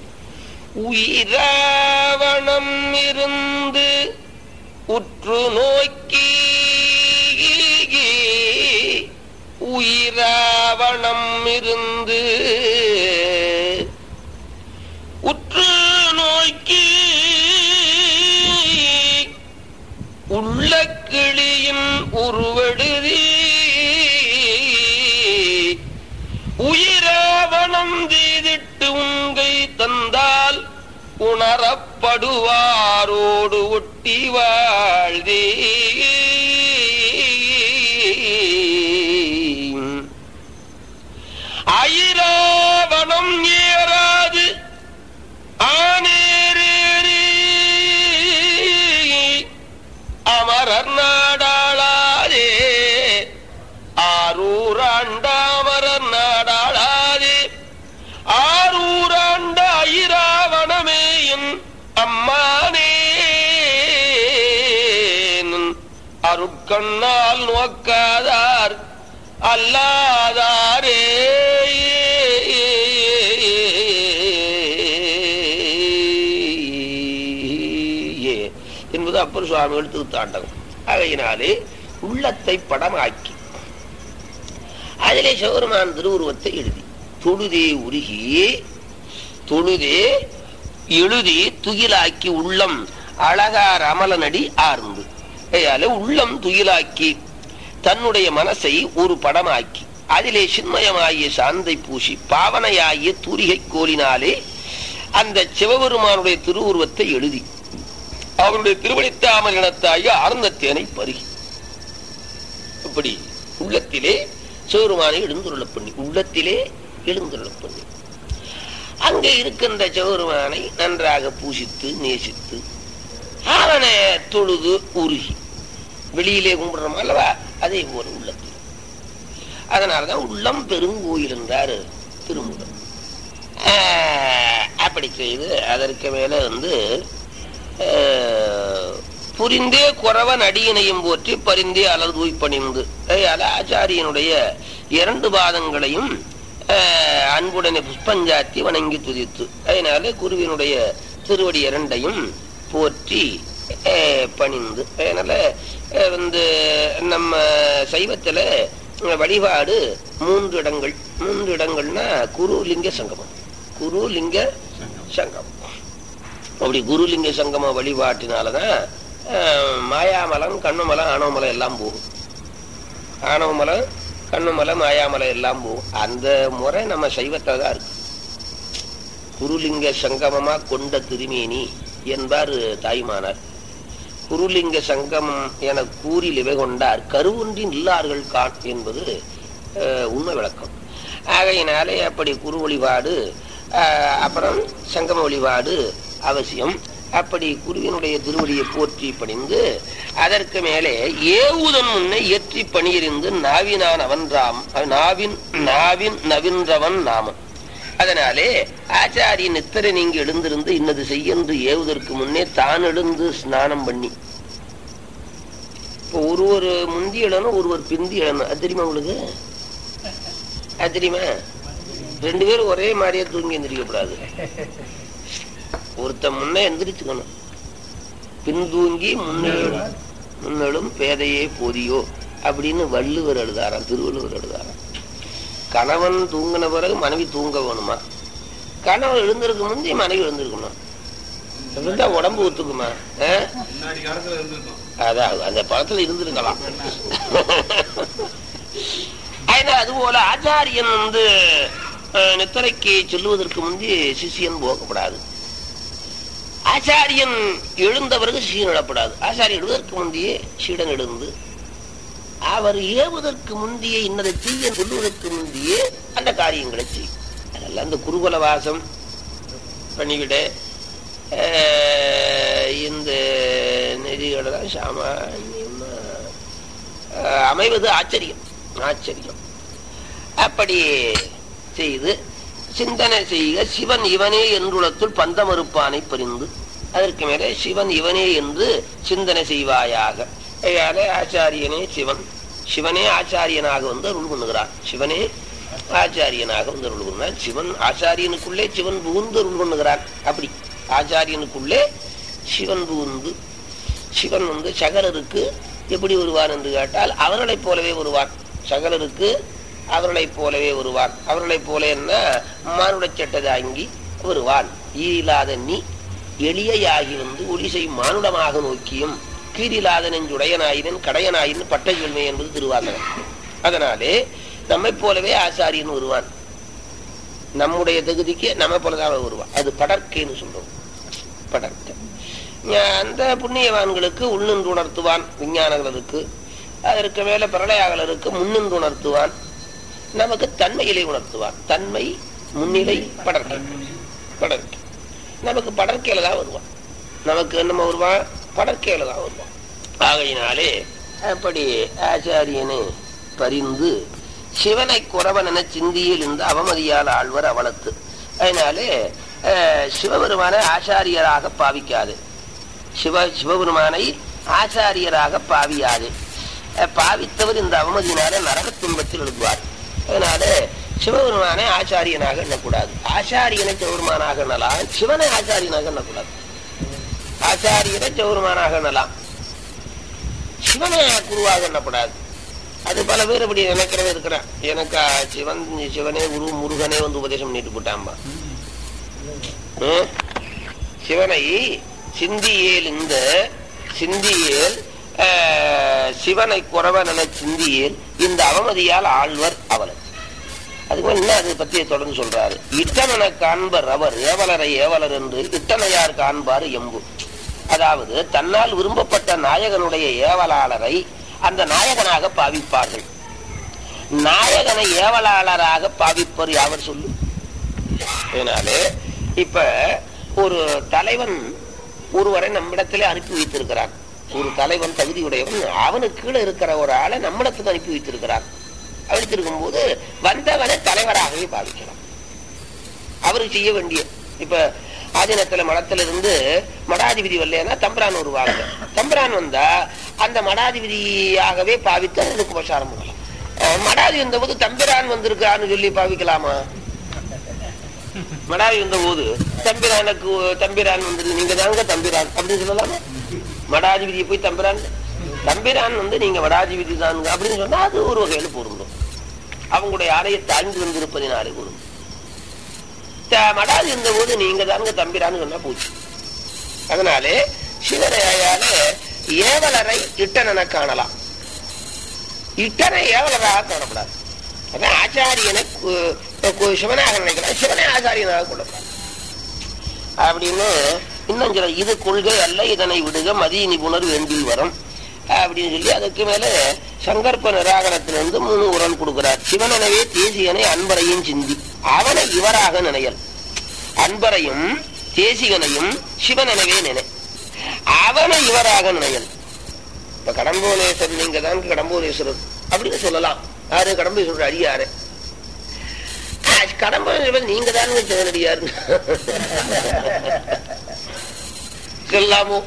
உயிராவணம் இருந்து உற்று நோக்கி, உயிராவணம் இருந்து உற்று நோக்கி உள்ள கிளியின் உருவெழுதி உயிராவணம் செய்திட்டு உங்கை தந்தால் உணரப்படுவாரோடு ஒட்டி வாழ்தே. ஐராவணம் ஏறாது ஆனேரேறி அமரர் நாடாளாதே, ஆரூராண்டாமரர் நாடாளாதே, ஆரூராண்ட ஐராவணமே என் அம்மானே அருட்கண்ணால் நோக்காதார் அல்லாதாரே. என்பது அப்பர் சுவாமிகள் திருத்தாண்டகம். ஆகையினாலே உள்ளத்தை படமாக்கி அதிலே சிவபெருமான் திருவுருவத்தை எழுதி தொழுதே உருகி தொழுதே எழுதி துகிலாக்கி உள்ளம் அழகார் அமலனடி ஆர்ந்து. உள்ளம் துகிலாக்கி தன்னுடைய மனசை ஒரு படமாக்கி அதிலே சின்மயமாகிய சாந்தை பூசி பாவனையாகிய தூரிகை கோலினாலே அந்த சிவபெருமானுடைய திருவுருவத்தை எழுதி அவருடைய திருவடித்தாமல் இனத்தாகிய ஆர்ந்தத்தேனை பருகி. இப்படி உள்ளத்திலே சிவபெருமானை எழுந்துருள பண்ணி உள்ளத்திலே எழுந்துருள பண்ணி அங்கே இருக்கின்ற சிவபெருமானை நன்றாக பூசித்து நேசித்து அவனை தொழுது உருகி வெளியிலே கும்பிடுறோம் அல்லவா, அதே போல உள்ளத்தில். அதனாலதான் உள்ளம் பெருங்கோயில் என்றாரு திருமுகம். அப்படி செய்து அதற்கு மேல வந்து புரிந்தே குறவன் அடியினையும் போற்றி பரிந்தே அலர்தூய் பணிந்து. ஆச்சாரியனுடைய இரண்டு பாதங்களையும் அன்புடனே புஷ்பஞ்சாத்தி வணங்கி துதித்து, அதனால குருவினுடைய திருவடி இரண்டையும் போற்றி பணிந்து. அதனால வந்து நம்ம சைவத்துல வழிபாடு மூன்று இடங்கள். மூன்று இடங்கள்னா குருலிங்க சங்கமம், குருலிங்க சங்கமம். அப்படி குருலிங்க சங்கம வழிபாட்டினாலதான் மாயாமலம் கண்ணுமலம் ஆணவமலம் எல்லாம் போகும். ஆணவமலம் கண்ணுமலம் மாயாமலம் எல்லாம் போகும். அந்த முறை நம்ம சைவத்துல தான் இருக்கு. குருலிங்க சங்கமமா கொண்ட திருமேனி என்பார் தாய்மானார். குருலிங்க சங்கமம் என கூறில் இவை கொண்டார் கருவொன்றின் இல்லார்கள் கான் என்பது உண்மை விளக்கம். ஆகையினாலே அப்படி குரு வழிபாடு அப்புறம் சங்கம வழிபாடு அவசியம். அப்படி குருவினுடைய திருவடியை போற்றி பணிந்து அதற்கு மேலே ஏவுதன் முன்னே ஏற்றி பணியிருந்து நாவினான் அவன்றாம் நாவின் நாவின் நவின்றவன் நாமம். அதனாலே ஆச்சாரியன் நித்தரை நீங்க எழுந்திருந்து இன்னது செய்யென்று ஏவுதற்கு முன்னே தான் எழுந்து ஸ்நானம் பண்ணி, இப்போ ஒருவர் முந்தி எழணும் ஒருவர் பிந்தி எழணும். அது தெரியுமா உங்களுக்கு? அது தெரியுமா? ரெண்டு பேரும் ஒரே மாதிரியே தூங்கி எந்திரிக்கப்படாது. ஒருத்த முன்னே எந்திரிச்சுக்கணும், பின்தூங்கி முன்னெழும் முன்னெழும் பேதையே போதியோ அப்படின்னு வள்ளுவர் எழுதாராம், திருவள்ளுவர் எழுதாராம். கணவன் தூங்கின பிறகு மனைவி தூங்க வேணுமா? கணவன் எழுந்திருக்க முந்தி மனைவி எழுந்திருக்குமா? இருந்தா உடம்பு ஒத்துக்குமா? அதான் அந்த படத்துல இருந்திருக்கலாம். அது போல ஆச்சாரியன் வந்து நித்திரைக்கு சொல்லுவதற்கு முந்தி சிஷியன் போகப்படாது. ஆச்சாரியன் எழுந்த பிறகு சீடன் எழப்படாது. ஆச்சாரியன் எழுவதற்கு முந்தையே சீடன் எழுந்து அவர் ஏவுவதற்கு முந்தைய இன்னதை தீய சொல்லுவதற்கு முந்தையே அந்த காரியங்களை செய்யும். அதெல்லாம் அந்த குருகுல வாசம் பண்ணிக்கிட்டு இந்த நெறிகளெல்லாம் சாமான்யமா அமைவது ஆச்சரியம் ஆச்சரியம். அப்படி செய்து சிந்தனை செய்க சிவன் இவனே என்றுளத்துள் பந்தமறுப்பானை பரிந்து. அதற்கு மேலே சிவன் இவனே என்று சிந்தனை செய்வாயாக. ஆச்சாரியனே சிவன், சிவனே ஆச்சாரியனாக வந்து அருள் பண்ணுகிறான். சிவனே ஆச்சாரியனாக வந்து அருள் பண்ணுகிறான். சிவன் ஆச்சாரியனுக்குள்ளே சிவன் புகுந்து அருள் பண்ணுகிறான். அப்படி ஆச்சாரியனுக்குள்ளே சிவன் புகுந்து, சிவன் வந்து சகலருக்கு எப்படி வருவான் என்று கேட்டால் அவர்களைப் போலவே வருவான். சகலருக்கு அவர்களைப் போலவே வருவான். அவர்களைப் போல என்ன மானுட சட்டை தாங்கி வருவான். ஈரில்லாத நீ எளியாகி வந்து ஒளிசை மானுடமாக நோக்கியும் கீரில்லாத நெஞ்சுடையனாயினன் கடையனாயினன் பட்டை சொல்மை என்பது திருவாசகம். அதனாலே நம்மை போலவே ஆச்சாரியன் வருவான். நம்முடைய தகுதிக்கு நம்ம போலதான் வருவான். அது படற்கைன்னு சொல்றோம். படற்கை அந்த புண்ணியவான்களுக்கு உள்நின்று உணர்த்துவான். விஞ்ஞானங்களுக்கு அதற்கு மேல பிரளயாகலருக்கு முன்னின்று உணர்த்துவான். நமக்கு தன்மையிலே உணர்த்துவான். தன்மை முன்னிலை படற்கை. படற்கை நமக்கு படற்கையில தான் வருவான். நமக்கு நம்ம வருவான் படற்கையில தான் வருவான். ஆகையினாலே அப்படி ஆச்சாரியனை பரிந்து சிவனை குறவன் என சிந்தியில் இருந்து அவமதியால் ஆழ்வர் அவலத்து. அதனாலே சிவபெருமான ஆச்சாரியராக பாவிக்காது. சிவ சிவபெருமானை ஆச்சாரியராக பாவியாது. பாவித்தவர் இந்த அவமதியினால நரக துன்பத்தில் எழுதுவார். அதனால சிவபெருமானை ஆச்சாரியனாக எண்ணக்கூடாது. ஆச்சாரியனை சிவபெருமானாக எண்ணலாம், சிவனை ஆச்சாரியனாக எண்ணக்கூடாது. ஆச்சாரியனை சிவபெருமானாக எண்ணலாம், சிவனை குருவாக எண்ணக்கூடாது. அது பல பேர் அப்படி நினைக்கிறவே இருக்கிறான். எனக்கு சிவன் சிவனே குரு முருகனே வந்து உபதேசம் பண்ணிட்டு போட்டாம்பா. சிவனை சிந்தியேல் இந்த சிந்தியேல் சிவனை குறவன் என சிந்தியேல் இந்த அவமதியால் ஆழ்வர் அவலர். அதுக்கு என்ன அதை பத்தி தொடர்ந்து சொல்றாரு. இட்டனென காண்பர் அவர் ஏவலரை ஏவலர் என்று இட்டனையார் காண்பார் எம்பு. அதாவது தன்னால் விரும்பப்பட்ட நாயகனுடைய ஏவலாளரை அந்த நாயகனாக பாவிப்பார்கள். நாயகனை ஏவலாளராக பாவிப்பர் யாவர் சொல்லு. அதனாலே இப்ப ஒரு தலைவன் ஒருவரை நம்மிடத்திலே அனுப்பி வைத்திருக்கிறான். ஒரு தலைவன் தகுதியுடையவன் அவனுக்கு கீழே இருக்கிற ஒரு ஆளை நம்மிடத்துக்கு அனுப்பி வைத்திருக்கிறான். அனுப்பிச்சிருக்கும் போது வந்தவனை தலைவராகவே பாவிக்கலாம். அவருக்கு செய்ய வேண்டிய இப்ப ஆதீனத்துல மடத்துல இருந்து மடாதிபதி வரலன்னா தம்பிரான் வருவாங்க. தம்பிரான் வந்தா அந்த மடாதிபதியாகவே பாவித்து அதுக்கு உபசாரம் பண்ணலாம். மடாதி வந்த போது தம்பிரான் வந்திருக்கான்னு சொல்லி பாவிக்கலாமா? மடாதி வந்த போது தம்பிரானுக்கு தம்பிரான் வந்து நீங்க தாங்க தம்பிரான் அப்படின்னு சொல்லலாமா? மடாதிபதியை போய் தம்பிரான் தம்பிரான் வந்து நீங்க மடாதிபதி தானுங்க அப்படின்னு சொன்னா அது ஒரு வகையில பொருந்தும். அவங்களுடைய ஆடையை தாழ்ந்து வந்திருப்பதினாலே பொருந்தும். மடாதி இருந்த போது நீங்க தானுங்க தம்பிரான்னு சொன்னா போச்சு. அதனாலே சிவனையால ஏவலரை இட்டனென காணலாம். இட்டனை ஏவலராக காணப்படாது. அதான் ஆச்சாரியனை சிவனாக நினைக்கலாம், சிவனை ஆச்சாரியனாக கொள்ளப்படாது அப்படின்னு இன்னும் சில இது கொள்கை அல்ல இதனை விடுக மதிய நிபுணர் வேண்டில் வரும் அப்படின்னு சொல்லி அதுக்கு மேல சங்கற்ப நிராகரத்திலிருந்து மூணு உரல் கொடுக்கிறார். சிவனெனவே தேசிகனை அன்பரையும் சிந்தி அவனை இவராக நினையல். அன்பரையும் தேசிகனையும் சிவனெனவே நினை அவனை இவராக நினையல். இப்ப கடம்போனேஸ்வரர் நீங்க தான் கடம்போனேஸ்வரர் அப்படின்னு சொல்லலாம். யாரு? கடம்போனேஸ்வரர் அடியாரு. கடம்போனேஸ்வரர் நீங்க தானுங்க சிவனடியாரு சொல்லாமோ?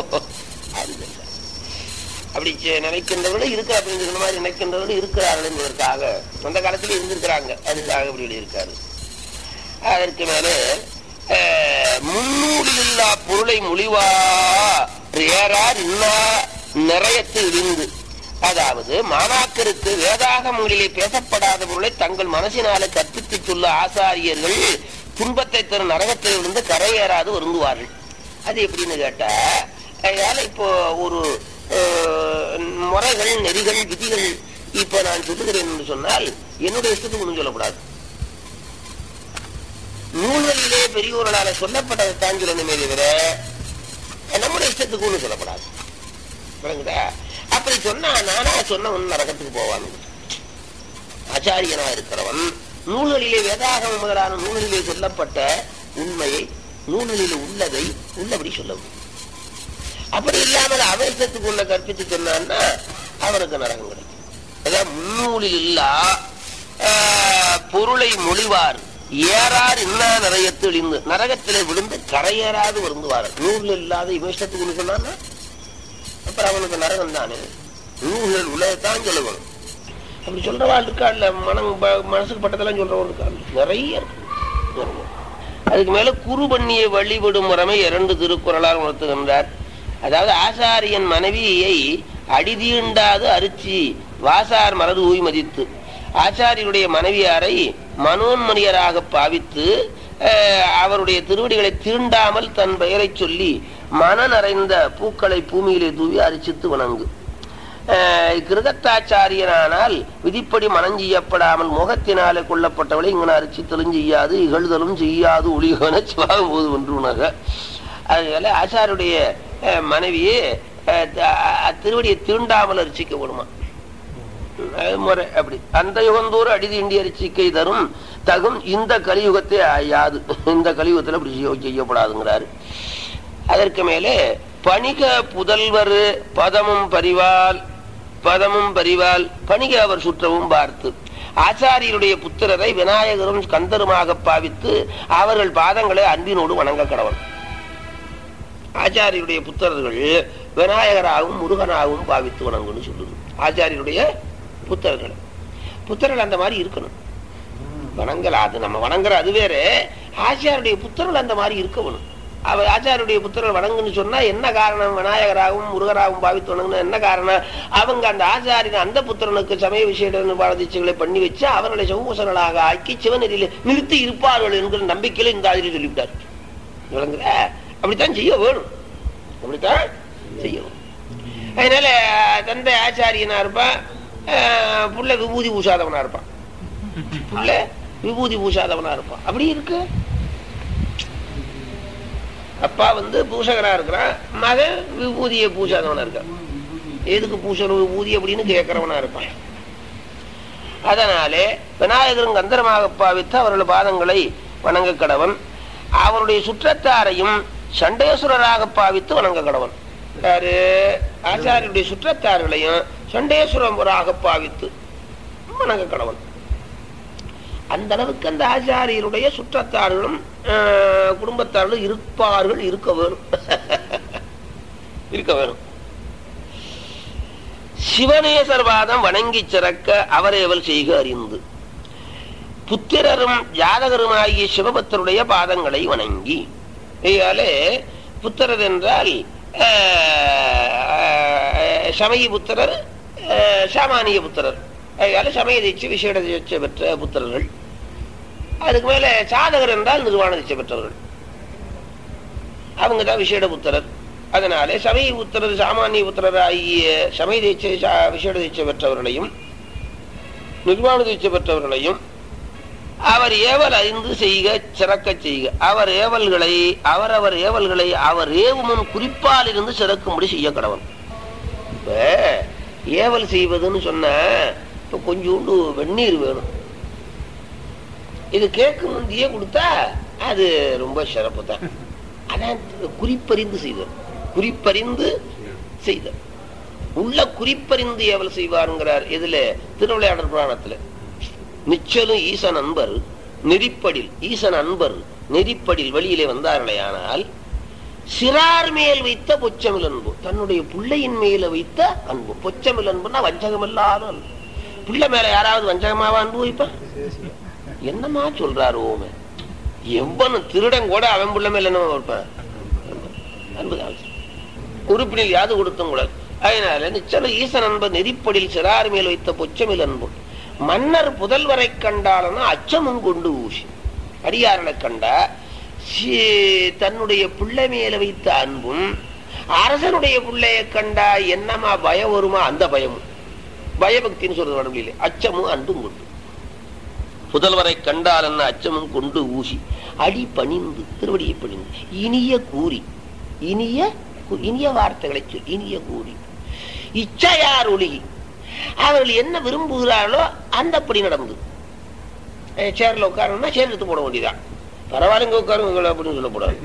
அப்படி நினைக்கின்றவர்கள் இருக்கிற அப்படின்னு சொன்ன மாதிரி நினைக்கின்றவர்கள் இருக்கிறார்கள் என்பதற்காக அந்த காலத்துல இருந்திருக்கிறாங்க. அதுக்காக அப்படி இருக்காரு. அதற்கு மேல முன்னூலில் இல்லா பொருளை மொழிவா ஏறார் இன்னா நிறையத்து இழிந்து அதாவது மாணாக்கருக்கு வேதாகமங்களிலே பேசப்படாத பொருளை தங்கள் மனசினால கற்பித்து சொல்ல ஆசாரியர்கள் துன்பத்தை தரும் நரகத்தில் இருந்து கரையேறாது வருந்துவார்கள். அது எப்படின்னு கேட்டா, அதனால இப்போ ஒரு முறைகள், நெறிகள், விதிகள் இப்ப நான் சொல்லுகிறேன் என்று சொன்னால் என்னுடைய இஷ்டத்துக்கு ஒன்றும் சொல்லக்கூடாது. நூல்களிலே பெரியோர்களால சொல்லப்பட்டதை தான் சொல்லணுமே தவிர நம்முடைய இஷ்டத்துக்கு ஒன்றும் சொல்லப்படாது. அப்படி சொன்னா நானா சொன்னவன் நரகத்துக்கு போவான். ஆச்சாரியனா இருக்கிறவன் நூல்களிலே வேதாகம முதலான நூல்களிலே சொல்லப்பட்ட உண்மையை, நூல்களில் உள்ளதை உள்ளபடி சொல்லவும். அப்படி இல்லாமல் அவசரத்துக்கு உள்ள கற்பித்து சொன்னான்னா அவனுக்கு நரகம் கிடைக்கும். அதான் முன்னூலில் இல்லா பொருளை மொழிவார் ஏறார் இன்னா நரகத்தில் இழிந்து நரகத்திலே விழுந்து கரையேறாது வருந்துவார். நூல் இல்லாத இவசத்துக்கு ஒண்ணு சொன்னான்னா அப்புறம் அவனுக்கு நரகம் தானே. நூல்கள் உள்ளதான் சொல்லணும். அப்படி சொல்றவாள் இருக்கா இல்ல, மனம் மனசுக்கு பட்டதெல்லாம் சொல்றவன் இருக்கா நிறைய இருக்கு. அதுக்கு மேல குரு பண்ணிய வழிபடும் முறைமை இரண்டு திருக்குறளால் உணர்த்துகின்றார். அதாவது ஆசாரியன் மனைவியை அடிதீண்டாது அரிச்சி வாசார் மலர் ஊய் மதித்து ஆச்சாரியருடைய மனைவியாரை மனோன்மணியராக பாவித்து அவருடைய திருவடிகளை தீண்டாமல் தன் பெயரை சொல்லி மன நிறைந்த பூக்களை பூமியிலே தூவி அரிசித்து வணங்கு. கிருதத்தாச்சாரியனானால் விதிப்படி மனம் செய்யப்படாமல் முகத்தினாலே கொல்லப்பட்டவளை இங்கே அரிசித்தலும் செய்யாது, இகழ்தலும் செய்யாது, ஒளிகன சிவாகும் போது ஒன்று உணக. அதனால ஆச்சாரியுடைய மனைவியே திருவடியை தீண்டாமல் அரிசிக்க விடுமா முறை. அப்படி அந்த யுகந்தோறு அடிதி இண்டி அரிசிக்கை தரும் தகும் இந்த கலியுகத்தை யாது, இந்த கலியுகத்தில் அப்படி செய்யப்படாதுங்கிறாரு. அதற்கு மேலே பணிக புதல்வர் பதமும் பரிவால் பதமும் பரிவால் பணிக அவர் சுற்றவும் பார்த்து ஆச்சாரியருடைய புத்திரரை விநாயகரும் கந்தருமாக பாவித்து அவர்கள் பாதங்களை அன்பினோடு வணங்க கடவன். ஆச்சாரியருடைய புத்திரர்கள் விநாயகராகவும் முருகனாகவும் பாவித்து வணங்குன்னு சொல்லுது. ஆச்சாரியருடைய புத்திரர்கள் புத்திரர்கள் அந்த மாதிரி இருக்கணும். வணங்கல அது நம்ம வணங்குற அது வேற. ஆச்சாரியருடைய புத்திரர்கள் அந்த மாதிரி இருக்கணும். அவ ஆச்சாரியருடைய புத்திரர்கள் வணங்குன்னு சொன்னா என்ன காரணம்? விநாயகராகவும் முருகராகவும் பாவித்து வணங்கணும். என்ன காரணம்? அவங்க அந்த ஆச்சாரியன் அந்த புத்திரனுக்கு சமய விசேட நிர்வாகங்களை பண்ணி வச்சு அவர்களை சமூசர்களாக ஆக்கி சிவநெறியில நிறுத்தி இருப்பார்கள் என்கிற நம்பிக்கையில இந்த ஆசிரியர் சொல்லிவிட்டார். விளங்குற? அப்படித்தான் செய்ய வேணும். அப்படித்தான் செய்யணும். அதனால தந்தை ஆச்சாரியனா இருப்பான், புள்ள விபூதி பூசாதவனா இருப்பான். புள்ள விபூதி பூசாதவனா இருப்பான். அப்படி இருக்கு. அப்பா வந்து பூசகரா இருக்கிறான், மகன் விபூதியை பூசாதவனா இருக்கான். எதுக்கு பூசணும் விபூதி அப்படின்னு கேட்கிறவனா இருப்பான். அதனாலே விநாயகரும் கந்தரமாக பாவித்து அவர்கள் பாதங்களை வணங்க கடவன். அவருடைய சுற்றத்தாரையும் சண்டேஸ்வரராக பாவித்து வணங்க கடவன். யாரு? ஆச்சாரியருடைய சுற்றத்தார்களையும் சண்டேஸ்வரராக பாவித்து வணங்க கடவன். அந்த அளவுக்கு அந்த ஆச்சாரியருடைய சுற்றத்தார்களும் குடும்பத்தார்களும் இருப்பார்கள், இருக்க வேணும் இருக்க வேணும். சிவநேசர்வாதம் வணங்கி சிறக்க அவரேவல் செய்க அறிந்து புத்திரரும் ஜாதகருமாகிய சிவபக்தருடைய பாதங்களை வணங்கி. இதாலே புத்திரர் என்றால் சமய புத்திரர், சாமானிய புத்திரர். அதனால சமய தீட்சை விசேட தீட்சை பெற்ற புத்திரர்கள். அதுக்கு மேல சாதகர் என்றால் நிர்வாண தீட்சை பெற்றவர்கள், அவங்க தான் விசேட புத்திரர். அதனாலே சமய புத்திரர் சாமானிய புத்திரர் ஆகிய சமய தீட்சை விசேட தீட்சை பெற்றவர்களையும் நிர்வாண தீட்சை பெற்றவர்களையும் அவர் ஏவல் அறிந்து செய்க சிறக்க செய்க. அவர் ஏவல்களை அவரவர் ஏவல்களை அவர் ஏவுமுன் குறிப்பால் இருந்து சிறக்கும்படி செய்ய கடவன். இப்ப ஏவல் செய்வதுன்னு சொன்ன இப்ப கொஞ்சோண்டு வெந்நீர் வேணும். இது கேட்க முந்தியே கொடுத்தா அது ரொம்ப சிறப்பு தான். அதான் குறிப்பறிந்து செய்தல், குறிப்பறிந்து செய்தல். உள்ள குறிப்பறிந்து ஏவல் செய்வாருங்கிறார். இதுல திருவிளையாடல் புராணத்துல நிச்சலும் ஈசன் அன்பர் நெறிப்படில் ஈசன் அன்பர் நெறிப்படில் வெளியிலே வந்தார்களே ஆனால் சிறார் மேல் வைத்த பொச்சமில் அன்பு, தன்னுடைய பிள்ளையின் மேல வைத்த அன்பு. பொச்சமில் அன்புன்னா வஞ்சகம் இல்லாத அன்பு. பிள்ளை மேல யாராவது வஞ்சகமாவா அன்பு வைப்பான்? என்னமா சொல்றாரு ஓமே? எவ்வளவு திருடன் கூட அவன் பிள்ளை மேல என்ன வைப்பான்? அன்புதான். உறுப்பினில் யாது கொடுத்தும் கூட அதனால நிச்சல ஈசன் அன்பு நெறிப்படில் சிறார் மேல் வைத்த பொச்சமில் அன்பு மன்னர் புதல்வரை கண்டாலனா அச்சமும் கொண்டு ஊசி. அடியாரனை கண்டா தன்னுடைய பிள்ளை மேல வைத்த அன்பும், அரசனுடைய பிள்ளைய கண்டா என்னமா பயம் வருமா அந்த பயமும், பயபக்தின்னு சொல்றது வடமொழியிலே, அச்சமும் அன்பும் கொண்டு. புதல்வரை கண்டால் என்ன அச்சமும் கொண்டு ஊசி அடி பணிந்து, திருவடியை பணிந்து இனிய கூறி, இனிய இனிய வார்த்தைகளை சொல், இனிய கூறி இச்சையார் ஒழுகி அவர்கள் என்ன விரும்புகிறார்களோ அந்தப்படி நடந்து. சேர்ல உட்காரணும்னா சேர் எடுத்து போட வேண்டியதான், பரவாயில்லைங்க உட்காருங்க அப்படின்னு சொல்லக்கூடாது.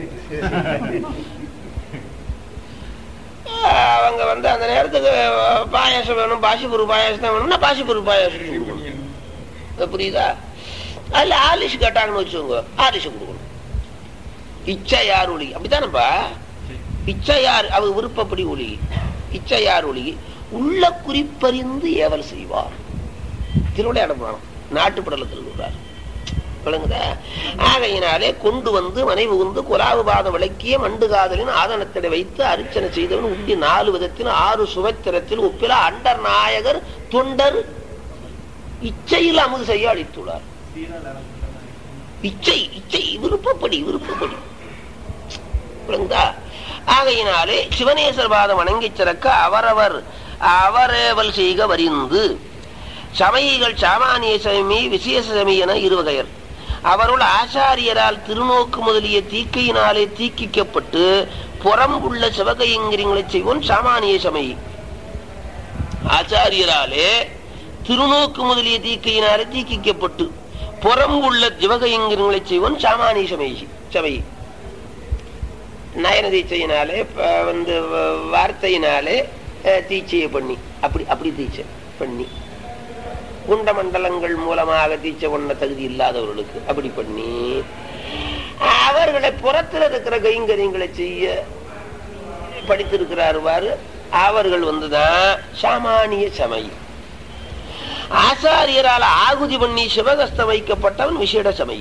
அவங்க வந்து அந்த நேரத்துக்கு பாயாசம் வேணும், பாசிப்பூர் பாயாசம் வேணும்னா பாசிப்பூர் பாயாசம், புரியுதா? அதுல ஆலிஷ் கேட்டாங்கன்னு வச்சுக்கோங்க, ஆலிஷ் கொடுக்கணும். இச்சையார் ஒழுகி அப்படித்தானப்பா, இச்சையார் அவங்க விருப்பப்படி ஒழுகி, இச்சையார் ஒழுகி உள்ள குறிப்பறிந்து ஏவல் செய்வார். திருவிளையாட புராணம் நாட்டுப்படலத்தில் சொல்றார், விளங்குதா? ஆகையினாலே கொண்டு வந்து மனைவி உந்து குலாவு பாதம் விளக்கிய மண்டு காதலின் ஆதனத்திட வைத்து அர்ச்சனை செய்தவன் உண்டி நாலு விதத்தில் ஆறு சுவைத்திரத்தில் ஒப்பில அண்டர் நாயகர் தொண்டர் இச்சையில் அமுது செய்ய அளித்துள்ளார். இச்சை இச்சை விருப்பப்படி விருப்பப்படி, விளங்குதா? ஆகையினாலே சிவனேசர் பாதம் வணங்கி சிறக்க அவரவர் அவரேவல் செய்க வரிந்து சமயிகள் சாமானிய சமி விசேஷ சமி என இருவகையர். அவருள் ஆச்சாரியரால் திருநோக்கு முதலிய தீக்கையினாலே தீக்கிக்கப்பட்டு புறம்புள்ள சிவகையங்கிரிகளை செய்வோன் சாமானிய சமயி. ஆச்சாரியராலே திருநோக்கு முதலிய தீக்கையினாலே தீக்கிக்கப்பட்டு புறம்புள்ள சிவகையங்கிரிகளை செய்வோன் சாமானிய சமயி சமயி. நயன தீட்சையினாலே வந்து வார்த்தையினாலே தீட்சையை பண்ணி அப்படி அப்படி தீட்சை பண்ணி, குண்ட மண்டலங்கள் மூலமாக தீட்சை பண்ண தகுதி இல்லாதவர்களுக்கு அப்படி பண்ணி அவர்களை புறத்தில் இருக்கிற கைங்கரியங்களை செய்ய படித்திருக்கிறார். அவர்கள் வந்துதான் சாமானிய சமயி. ஆச்சாரியரால் ஆகுதி பண்ணி சிவகஸ்தம் வைக்கப்பட்டவன் விசேட சமயி.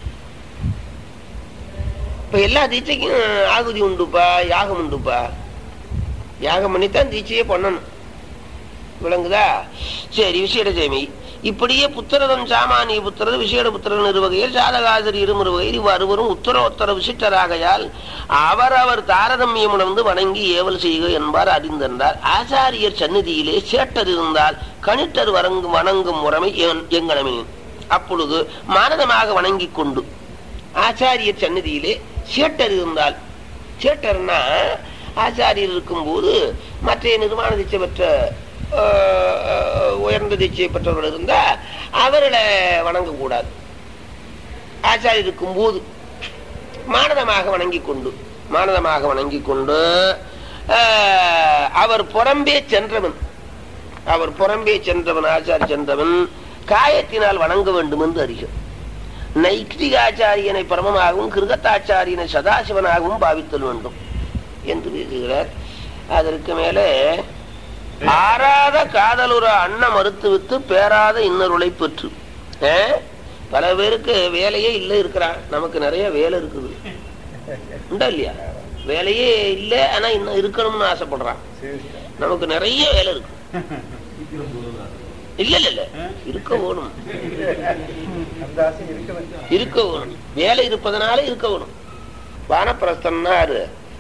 இப்ப எல்லா தீட்சைக்கும் ஆகுதி உண்டுப்பா, யாகம் உண்டுப்பா. யாகம் பண்ணித்தான் தீட்சையே பண்ணணும், விளங்குதா? சரி, விசேட சேமி. இப்படியே புத்திரதம் சாமானிய புத்திரது விசேட புத்திரன் இருவகையில் சாதகாசரி இருவகையில் இவ்வருவரும் உத்தர உத்தர விசிட்டராகையால் அவரவர் தாரதமியம் உணர்ந்து வணங்கி ஏவல் செய்க என்பார் அறிந்தென்றார். ஆச்சாரியர் சந்நிதியிலே சேட்டர் இருந்தால் கணிட்டர் வணங்கும் வணங்கும் முறைமை எங்கனமின் அப்பொழுது மானதமாக வணங்கி கொண்டு, ஆச்சாரியர் சந்நிதியிலே சேட்டர் இருந்தால், சேட்டர்னா ஆச்சாரியர் இருக்கும் போது மற்ற நிர்மாண தீட்சை பெற்ற உயர்ந்த தீட்சை பெற்றவர்கள் இருந்தா அவர்களை வணங்கக்கூடாது. ஆச்சாரியர் இருக்கும் போது மானதமாக வணங்கி கொண்டு மானதமாக வணங்கி கொண்டு அவர் புறம்பே சென்றவன் அவர் புறம்பே சென்றவன் ஆச்சாரிய சென்றவன் காயத்தினால் வணங்க வேண்டும் என்று அறிக. நைஷ்டிகாச்சாரியனை பரமமாகவும் கிருகத்தாச்சாரியனை சதாசிவனாகவும் பாவித்தல் வேண்டும் என்று பேசுகிறார். அதற்கு மேலே ஆறாத காதலுற அன்ன மறுத்து வித்து பேராத இன்னொருளை பெற்று. பல பேருக்கு வேலையே இல்லை இருக்கிறான், நமக்கு நிறைய வேலை இருக்குது உண்டா இல்லையா? வேலையே இல்லை ஆனா இன்னும் இருக்கணும்னு ஆசைப்படுறான். நமக்கு நிறைய வேலை இருக்கு. இல்ல இல்ல இல்ல இருக்க வேணும், இருக்க வேணும். வேலை இருப்பதனால இருக்க வேணும். வானப்பிரஸ்தன்னாரு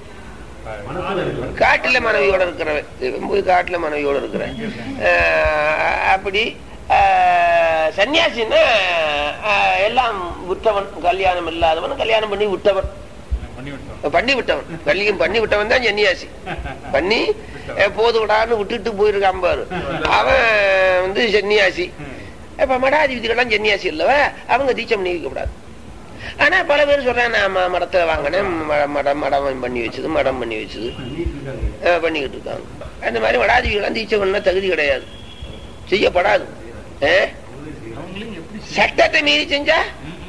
காட்டுல மனைவியோட இருக்கிறவன், போய் காட்டுல மனைவியோட இருக்கிறேன். அப்படி சன்னியாசின்னா எல்லாம் விட்டவன், கல்யாணம் இல்லாதவன் கல்யாணம் பண்ணி விட்டவன், பண்ணி விட்டவன் கல்யாணம் பண்ணி விட்டவன் தான் சன்னியாசி. பண்ணி போது விடான்னு விட்டுட்டு போயிருக்கான் பாரு, அவன் வந்து சன்னியாசி. இப்ப மடாதிபதிகள்லாம் சன்னியாசி இல்லவ, அவங்க தீட்சம் நீக்கப்படாது. ஆனா பல பேர் சொல்றேன், நான் மடத்தை வாங்கினேன், மடம் மடம் பண்ணி வச்சது மடம் பண்ணி வச்சது பண்ணிக்கிட்டு இருக்காங்க. அந்த மாதிரி மடாதிபதிகள்லாம் தீட்சை பண்ண தகுதி கிடையாது, செய்யப்படாது. சட்டத்தை மீறி செஞ்சா,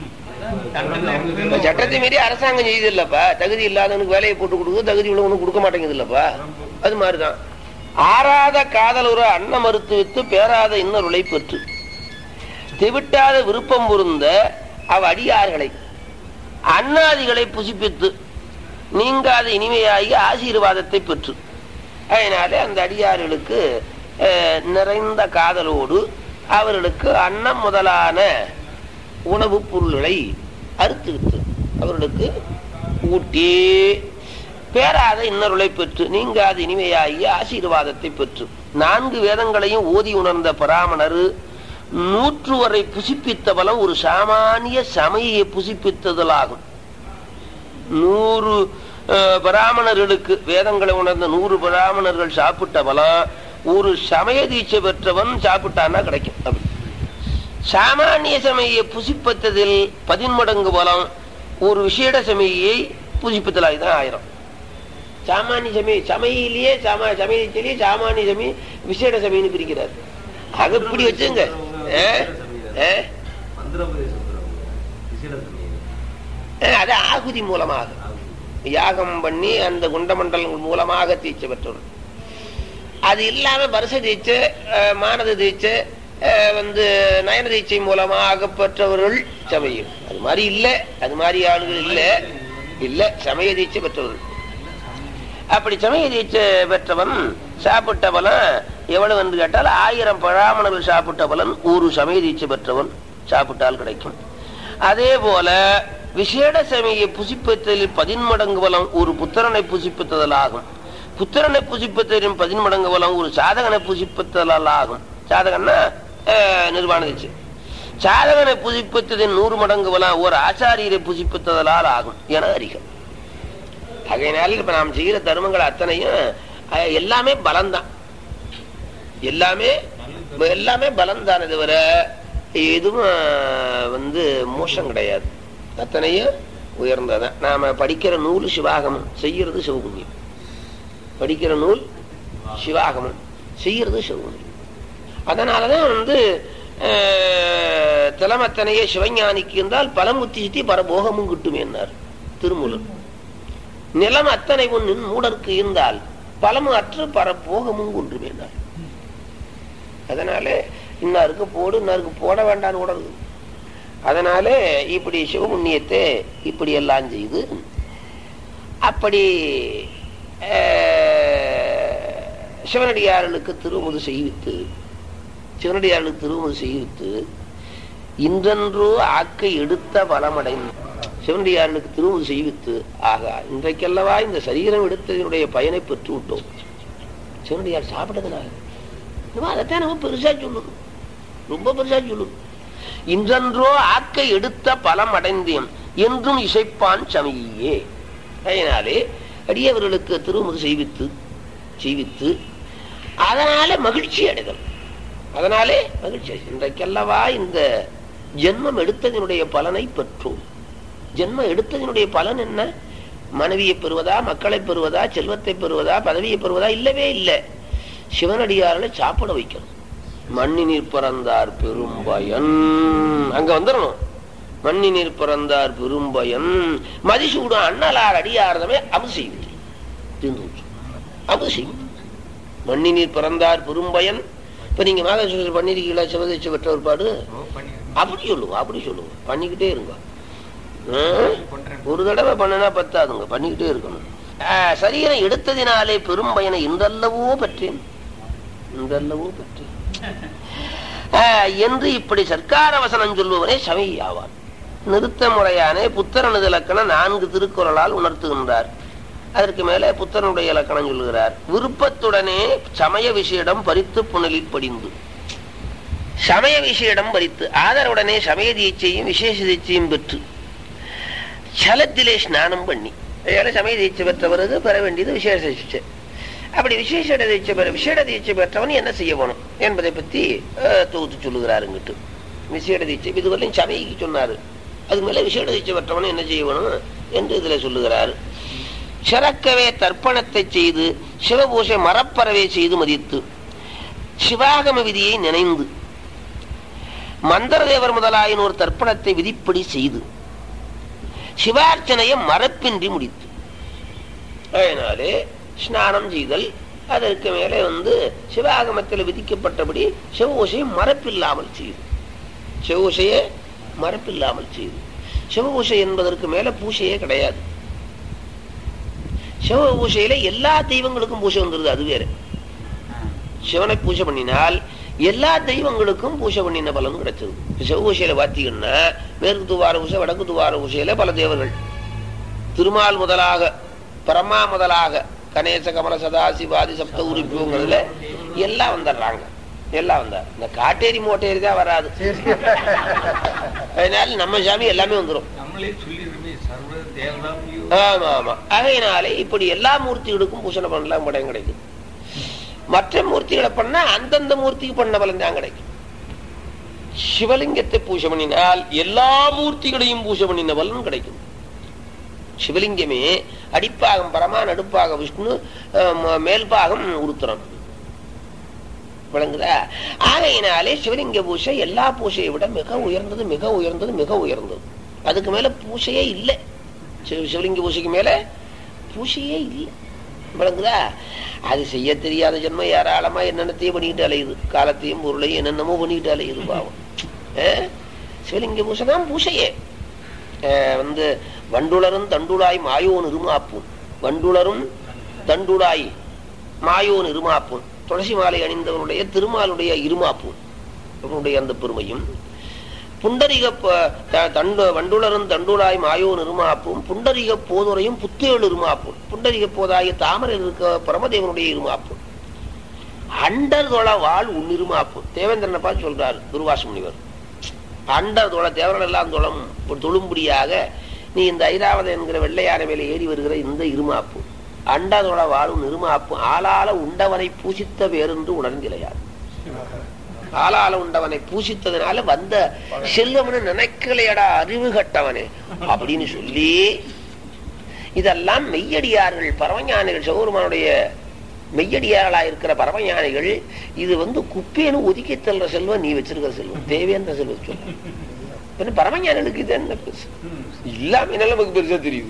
சட்டத்தை மீறி அரசாங்கம் செய்யுது இல்லப்பா, தகுதி இல்லாதவனுக்கு வேலையை போட்டு கொடுக்குது, தகுதி உள்ளவனுக்கு கொடுக்க மாட்டேங்குது இல்லப்பா. அது மாதிரிதான் ஆறாத காதல் ஒரு அன்ன மறுத்து வித்து பேராத இன்னொருளை பெற்று தெவிட்டாத விருப்பம் பொருந்த அவ அடியார்களை அண்ணாதிகளை புசிப்பித்து நீங்காத இனிமையாகி ஆசீர்வாதத்தை பெற்று அதனாலே அந்த அடியார்களுக்கு நிறைந்த காதலோடு அவர்களுக்கு அன்னம் முதலான உணவுப் பொருள்களை அறுத்துவிட்டு அவர்களுக்கு ஊட்டி பேராத இன்னருளை பெற்று நீங்காத இனிமையாகிய ஆசீர்வாதத்தை பெற்று நான்கு வேதங்களையும் ஓதி உணர்ந்த பராமணர் நூற்று வரை புசிப்பித்த பலம் ஒரு சாமானிய சமையை புசிப்பித்ததலாகும். நூறு பிராமணர்களுக்கு வேதங்களை உணர்ந்த நூறு பிராமணர்கள் சாப்பிட்ட பலம் ஒரு சமய தீட்சை பெற்றவன் சாப்பிட்டான்னா கிடைக்கும். அப்படி சாமானிய சமையை புசிப்பத்ததில் பதின்மடங்கு பலம் ஒரு விசேட சமையை புசிப்பத்தலாகிதான் ஆயிரம். சாமானிய சமய சமையிலேயே சாமா சமயத்திலேயே சாமானிய சமய விசேட சமையன்னு பிரிக்கிறார். அது இப்படி வச்சுங்க. அது ஆகுதி மூலமாக யாகம் பண்ணி அந்த குண்டமண்டலங்கள் மூலமாக தீட்சை பெற்றவர்கள். அது இல்லாம பரச தீட்சை மானத தீட்சை வந்து நயன தீட்சை மூலமாக பெற்றவர்கள் சமயம் அது மாதிரி இல்லை. அது மாதிரி ஆளுகள் இல்லை இல்ல சமய தீட்சை பெற்றவர்கள். அப்படி சமய தீட்சை பெற்றவன் சாப்பிட்ட பலன் எவ்வளவு என்று கேட்டால் ஆயிரம் பிராமணர்கள் சாப்பிட்ட பலன் ஒரு சமய தீட்சை பெற்றவன் சாப்பிட்டால் கிடைக்கும். அதே போல விசேட சமய புசிப்பதில் பதின்மடங்கு பலம் ஒரு புத்திரனை புசிப்பதலாகும். புத்திரனை புசிப்பதிலும் பதின்மடங்கு பலம் ஒரு சாதகனை புசிப்பதலாகும். சாதகன்னா நிர்வாண தீட்சை. சாதகனை புசிப்பதின் நூறு மடங்கு பலம் ஒரு ஆச்சாரியரை புசிப்பதலால் ஆகும் என அறிக. அதனால இப்ப நாம் செய்கிற தர்மங்கள் அத்தனையும் எல்லாமே பலம்தான். எல்லாமே எல்லாமே பலம்தானே தவிர எதுவும் வந்து மோசம் கிடையாது. அத்தனையும் உயர்ந்ததான். நாம படிக்கிற நூல் சிவாகமம், செய்யறது சிவபுண்ணியம். படிக்கிற நூல் சிவாகமம், செய்யறது சிவபுண்ணியம். அதனாலதான் வந்து திலமத்தனையே சிவஞானிக்கு இருந்தால் பலமுத்தி சித்தி பரபோகமும் கிட்டுமே என்னார் திருமூலர். நிலம் அத்தனை ஒன்னின் மூடற்கு இருந்தால் பலமு அற்று பரபோகமும் கொன்றுமே என்னார். அதனால இன்னாருக்கு போடு இன்னாருக்கு போட வேண்டான்னு உடல். அதனால இப்படி சிவபுண்ணியத்தை இப்படி எல்லாம் செய்து அப்படி சிவனடியார்களுக்கு திருமுது செய்வித்து சிவனடியார்களுக்கு திருமுது செய்வித்து இன்றென்றோ ஆக்கை எடுத்த பலமடைந்து சிவனடியார்களுக்கு திருமுது செய்வித்து ஆக இன்றைக்கல்லவா இந்த சரீரம் எடுத்ததனுடைய பயனை பெற்று விட்டோம். சிவனடியார் சாப்பிட்டதுனால அதைத்தான் நம்ம பெருசா சொல்லணும், ரொம்ப பெருசா சொல்லணும். இன்றென்றோ ஆக்கை எடுத்த பலம் அடைந்தேன் என்றும் இசைப்பான் சமையே. அதனாலே அடியவர்களுக்கு திருமுது செய்வித்து செய்வித்து அதனால மகிழ்ச்சி அடைதல். அதனாலே மகிழ்ச்சி இன்றைக்கல்லவா இந்த ஜென்மம் எடுத்ததனுடைய பலனை பெற்றோம். ஜென்மம் எடுத்ததனுடைய பலன் என்ன? மனைவியை பெறுவதா, மக்களை பெறுவதா, செல்வத்தை பெறுவதா, பதவியை பெறுவதா? இல்லவே இல்லை. சிவனடியார்களை சாப்பிட வைக்கணும். மண்ணி நீர் பிறந்தார் பெரும்பயன் அங்க வந்துடணும். மண்ணி நீர் பிறந்தார் பெரும்பயன் மதிசூடும் அண்ணலார் அடியார்தமே அமுது செய்வது அமுது செய்வது. மண்ணி நீர் பிறந்தார் பெரும்பயன். இப்ப நீங்க மாதேஸ்வரர் பண்ணிருக்கீங்களா? சிவதீட்சை பெற்ற ஒரு பாடு அப்படி சொல்லுங்க, அப்படி சொல்லுங்க. பண்ணிக்கிட்டே இருங்க. ஒரு தடவை பண்ணினா பத்தாதுங்க, பண்ணிக்கிட்டே இருக்கணும். சரீரம் எடுத்ததினாலே பெரும்பயனை இன்றல்லவோ பெற்றேன் இன்றல்லவோ பெற்றேன் என்று இப்படி சர்க்கார வசனம் சொல்பவனே சமய ஆவான். நிறுத்த முறையானே புத்தரனது இலக்கணம் நான்கு திருக்குறளால் உணர்த்துகின்றார். அதற்கு மேலே புத்தரனுடைய இலக்கணம் சொல்லுகிறார். விருப்பத்துடனே சமய விஷயம் பறித்து புனலில் படிந்து சமய விஷயம் பறித்து ஆதரவுடனே சமய தீட்சையும் விசேஷ தீட்சையும் பெற்று சலத்திலே ஸ்நானம் பண்ணி சமய தீட்சை பெற்றவருக்கு பெற வேண்டியது விசேஷ தீட்சை. அப்படி விசேஷ தீட்சை பெற விசேட தீட்சை பெற்றவன் என்ன செய்ய வேணும் என்பதை பத்தி தொகுத்து சொல்லுகிறாருங்கிட்டு. விசேட தீட்சை இதுவரையும் சபைக்கு சொன்னாரு. அது மேல விசேட தீட்சை பெற்றவன் என்ன செய்ய வேணும் என்று இதுல சொல்லுகிறார். சிறக்கவே தர்ப்பணத்தை செய்து சிவபூஷை மரப்பறவை செய்து மதித்து சிவாகம விதியை நினைந்து மந்திரதேவர் முதலாயின் ஒரு தர்ப்பணத்தை விதிப்படி செய்து சிவார்ச்சனையை மரப்பின்றி முடித்து அதனாலே ஸ்நானம் செய்தல். அதற்கு மேலே வந்து சிவாகமத்தில் விதிக்கப்பட்டபடி சிவபூஷையை மரப்பில்லாமல் செய்து சிவபூஷையே மரப்பில்லாமல் செய்து. சிவபூஷை என்பதற்கு மேல பூசையே கிடையாது. சிவ பூசையில எல்லா தெய்வங்களுக்கும் பூசை வந்துருது, அது வேற. சிவனை பூஜை பண்ணினால் எல்லா தெய்வங்களுக்கும் பூஜை பண்ணின பலன் கிடைச்சது. சிவ பூசையில பாத்தீங்கன்னா மேற்கு துவார பூசை, வடக்கு துவார பூசையில பல தேவர்கள், திருமால் முதலாக, பரமா முதலாக, கணேச கமல சதாசிவாதி சப்த உறுப்புங்கிறதுல எல்லாம் வந்துடுறாங்க. எல்லாம் வந்தார். இந்த காட்டேரி மோட்டேரி தான் வராது. அதனால நம்ம சாமி எல்லாமே வந்துடும். ஆமா ஆமா. அதனாலே இப்படி எல்லா மூர்த்திகளுக்கும் பூசண பண்ணலாம் படம் கிடைக்கும். மற்ற மூர்த்திகளை பண்ணா அந்தந்த மூர்த்திக்கு பண்ண பலன் தான் கிடைக்கும். சிவலிங்கத்தை பூஜை பண்ணினால் எல்லா மூர்த்திகளையும் பூஜை பண்ணின பலன் கிடைக்கும். சிவலிங்கமே அடிப்பாகம் பரமா, நடுப்பாக விஷ்ணு, மேல்பாகம் உருத்திரன். விளங்குதா? ஆகையினாலே சிவலிங்க பூஜை எல்லா பூஜையை விட மிக உயர்ந்தது, மிக உயர்ந்தது, மிக உயர்ந்தது. அதுக்கு மேல பூஜையே இல்லை. சிவலிங்க பூஜைக்கு மேல பூஜையே இல்லை. விளங்குதா? அது செய்ய தெரியாத ஜென்மம் ஏராளமா என்னென்னத்தையும் பண்ணிக்கிட்டு அலையுது. காலத்தையும் பொருளையும் என்னென்னமோ பண்ணிக்கிட்டு அலையுது பாவம். சிவலிங்க பூஜை தான் பூஜையே. வந்து வண்டுளரும் தண்டுளாய் மாயோன் இருமாப்பும், வண்டுளரும் தண்டுளாய் மாயோன் இருமாப்பும், துளசி மாலை அணிந்தவனுடைய திருமாலுடைய இருமாப்பு அவனுடைய அந்த பெருமையும், புண்டரிக தண்டு வண்டுளரும் தண்டுளாய் மாயோ நிருமாப்பும், புண்டரிக போதுரையும் புத்தேழு இருமாப்பும், புண்டரிக போதாய தாமரை இருக்க பரமதேவனுடைய இருமாப்பு, அண்டர் தொழ வாழ் உன்னிருமாப்பு. தேவேந்திரனை பார்த்து சொல்றாரு துர்வாச முனிவர். அண்டர் தொழ தேவர்கள் எல்லாம் தொழும் தொழும்படியாக நீ இந்த ஐராவத என்கிற வெள்ளையார மேலே ஏறி வருகிற இந்த இருமாப்பு, அண்டதோட வாழும் நிருமாப்பு, ஆளால உண்டவனை பூசித்த வேறென்று உணர்ந்திலையார். ஆளால உண்டவனை பூசித்ததுனால வந்த செல்வம்னு நினைக்கலையடா அறிவு கட்டவனே அப்படின்னு சொல்லி, இதெல்லாம் மெய்யடியார்கள் பரமஞானிகள், சிவபெருமானுடைய மெய்யடியார்களா இருக்கிற பரமஞானிகள் இது வந்து குப்பேன்னு ஒதுக்கி தள்ளுற செல்வம் நீ வச்சிருக்கிற செல்வம், தேவையான செல்வம் சொல்ல. பரமஞானிகளுக்கு இது என்ன பெருசு? இல்லாம நமக்கு பெருசா தெரியுது.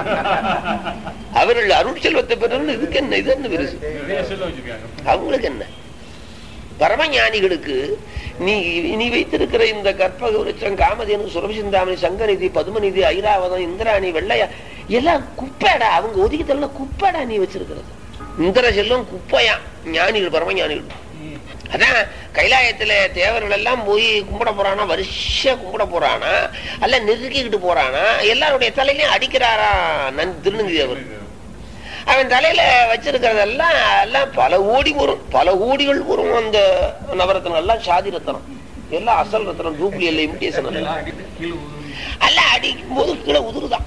அவர்கள் அருள் செல்வத்தை பெறணும், இதுக்கு என்ன, இது என்ன பெருசு அவங்களுக்கு? என்ன பரமஞானிகளுக்கு நீ நீ வைத்திருக்கிற இந்த கற்பக விருட்சம், காமதேனு, சுரபிசிந்தாமணி, சங்கநிதி, பதுமநிதி, ஐராவதம், இந்திராணி, வெள்ளையா எல்லாம் குப்பைடா. அவங்க ஒதுக்கி தள்ள குப்பைடா நீ வச்சிருக்கிறது. இந்திர செல்வம் குப்பையா ஞானிகள், பரமஞானிகள். அதான் கைலாயத்துல தேவர்கள் எல்லாம் போய் கும்பிட போறானா, வருஷ கும்பிட போறானா, அல்ல நெருக்கிக்கிட்டு போறானா, எல்லாருடைய தலையிலையும் அடிக்கிறாரா நன் திருநந்தி தேவர். அவன் தலையில வச்சிருக்கிறதெல்லாம் எல்லாம் பல கோடி வரும், பல கோடிகள் வரும். அந்த நவரத்னம் எல்லாம் சாதி ரத்தனம், எல்லாம் அசல் ரத்தனம், டூப்ளி எல்லாம் இமிடேஷன் எல்லாம் அடிக்கும் போது கீழே உதிருதான்.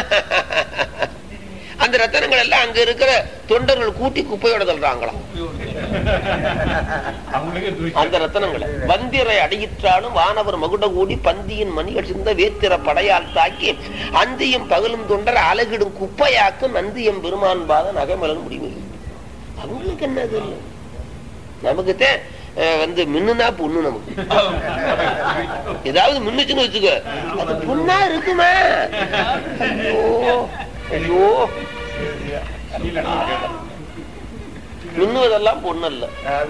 அந்த ரத்தனங்கள் எல்லாம் அங்க இருக்கிற தொண்டர்கள் கூட்டி குப்பையோட தள்ளுறாங்களாம். அந்த ரத்தனங்களை வந்திரை அடையிற்றாலும் வானவர் மகுட கூடி பந்தியின் மணிகள் சிந்த வேத்திர படையால் தாக்கி அந்தியும் பகலும் தொண்டர் அழகிடும் குப்பையாக்கும் நந்தியம் பெருமான் பாத நகைமலன் முடிவு. அவங்களுக்கு என்னது? நமக்குத்தான் வந்து மின்னுனா பொண்ணு. நமக்கு ஏதாவது மின்னுச்சுன்னு வச்சுக்க, அது பொண்ணா இருக்குமா? ஐயோ ஐயோ, மின்னுவதெல்லாம் பொண்ணல்ல.